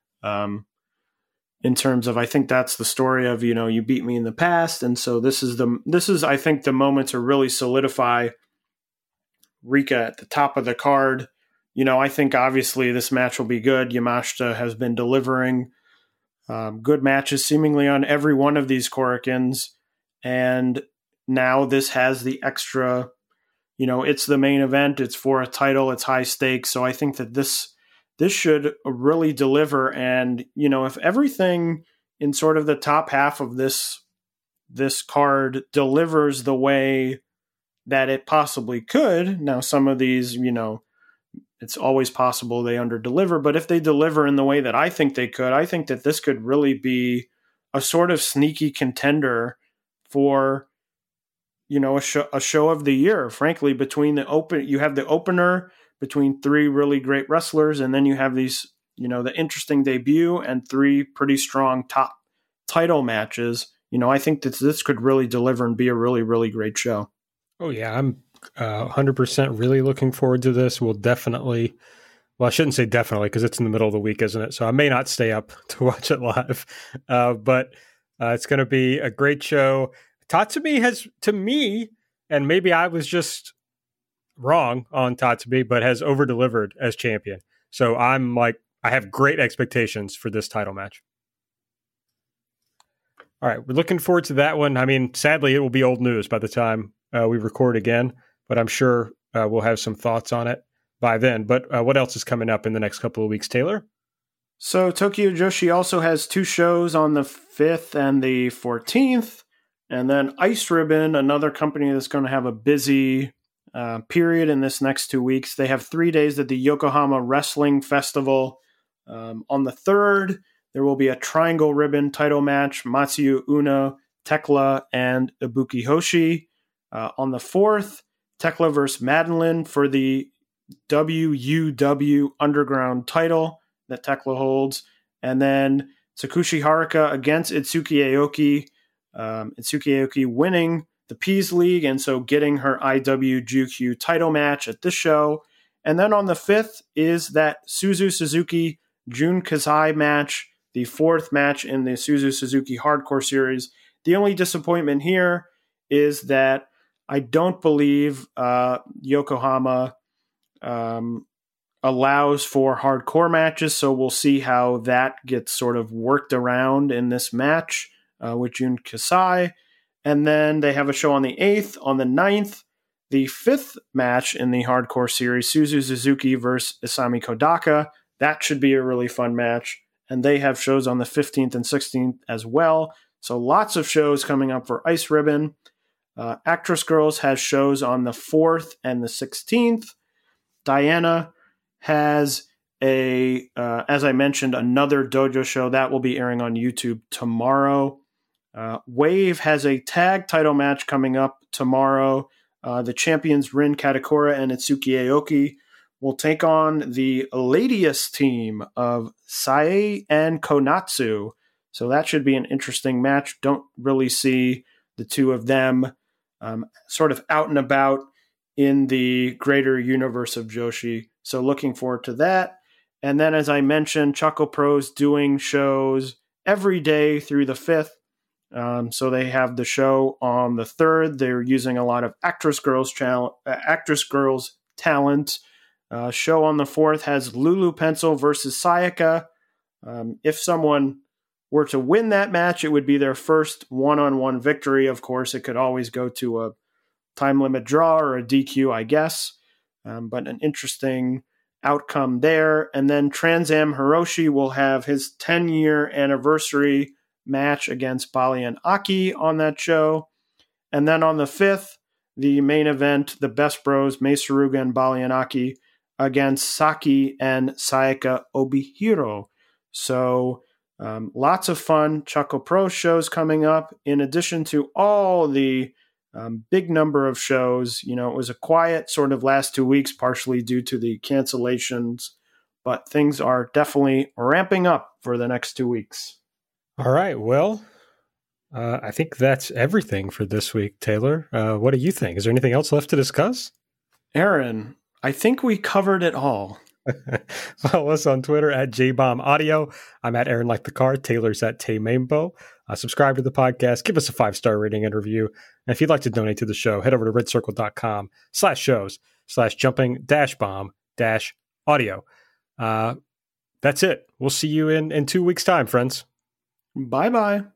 In terms of, I think that's the story of, you beat me in the past. And so this is, I think, the moment to really solidify Rika at the top of the card. I think obviously this match will be good. Yamashita has been delivering good matches seemingly on every one of these Korakuens. And now this has the extra, it's the main event. It's for a title. It's high stakes. So I think that this should really deliver. And, if everything in sort of the top half of this card delivers the way that it possibly could, now some of these, it's always possible they underdeliver, but if they deliver in the way that I think they could, I think that this could really be a sort of sneaky contender for, a show of the year. Frankly, you have the opener between three really great wrestlers, and then you have these, the interesting debut and three pretty strong top title matches. I think that this could really deliver and be a really, really great show. Oh yeah, I'm 100% really looking forward to this. We'll definitely, well, I shouldn't say definitely because it's in the middle of the week, isn't it? So I may not stay up to watch it live, but it's going to be a great show. Tatsumi has, to me, and maybe I was just wrong on Tatsumi, but has over-delivered as champion. So I have great expectations for this title match. All right, we're looking forward to that one. Sadly, it will be old news by the time we record again, but I'm sure we'll have some thoughts on it by then. But what else is coming up in the next couple of weeks, Taylor? So Tokyo Joshi also has two shows on the 5th and the 14th. And then Ice Ribbon, another company that's going to have a busy period in this next 2 weeks. They have 3 days at the Yokohama Wrestling Festival. On the 3rd, there will be a Triangle Ribbon title match, Matsuyu Uno, Tekla, and Ibuki Hoshi. On the 4th, Tekla versus Madeline for the WUW Underground title that Tekla holds. And then Tsukushi Haruka against Itsuki Aoki. Itsuki Aoki winning the Peas League, and so getting her IWGQ title match at this show. And then on the 5th is that Suzu Suzuki Jun Kasai match, the 4th match in the Suzu Suzuki Hardcore Series. The only disappointment here is that I don't believe Yokohama allows for hardcore matches, so we'll see how that gets sort of worked around in this match with Jun Kasai. And then they have a show on the 8th. On the 9th, the 5th match in the Hardcore Series, Suzu Suzuki versus Isami Kodaka. That should be a really fun match. And they have shows on the 15th and 16th as well. So lots of shows coming up for Ice Ribbon. Actress Girls has shows on the 4th and the 16th. Diana has as I mentioned, another dojo show that will be airing on YouTube tomorrow. Wave has a tag title match coming up tomorrow. The champions Rin Katakura and Itsuki Aoki will take on the Ladies team of Sae and Konatsu. So that should be an interesting match. Don't really see the two of them sort of out and about in the greater universe of Joshi. So looking forward to that. And then, as I mentioned, Choco Pro's doing shows every day through the 5th. So they have the show on the 3rd. They're using a lot of Actress Girls talent. Show on the 4th has Lulu Pencil versus Sayaka. If someone were to win that match, it would be their first one-on-one victory. Of course, it could always go to a time limit draw or a DQ, I guess. But an interesting outcome there. And then Trans Am Hiroshi will have his 10-year anniversary match against Bali and Aki on that show. And then on the 5th, the main event, the Best Bros, Mei Suruga and Bali and Aki against Saki and Sayaka Obihiro. So lots of fun Choco Pro shows coming up, in addition to all the big number of shows. You know, it was a quiet sort of last 2 weeks, partially due to the cancellations, but things are definitely ramping up for the next 2 weeks. All right. Well, I think that's everything for this week, Taylor. What do you think? Is there anything else left to discuss? Aaron, I think we covered it all. Follow us on Twitter at JBombAudio. I'm at Aaron Like the Car. Taylor's at Taymambo. Subscribe to the podcast. Give us a 5-star rating and review. And if you'd like to donate to the show, head over to redcircle.com/shows/jumping-bomb-audio. That's it. We'll see you in 2 weeks' time, friends. Bye-bye.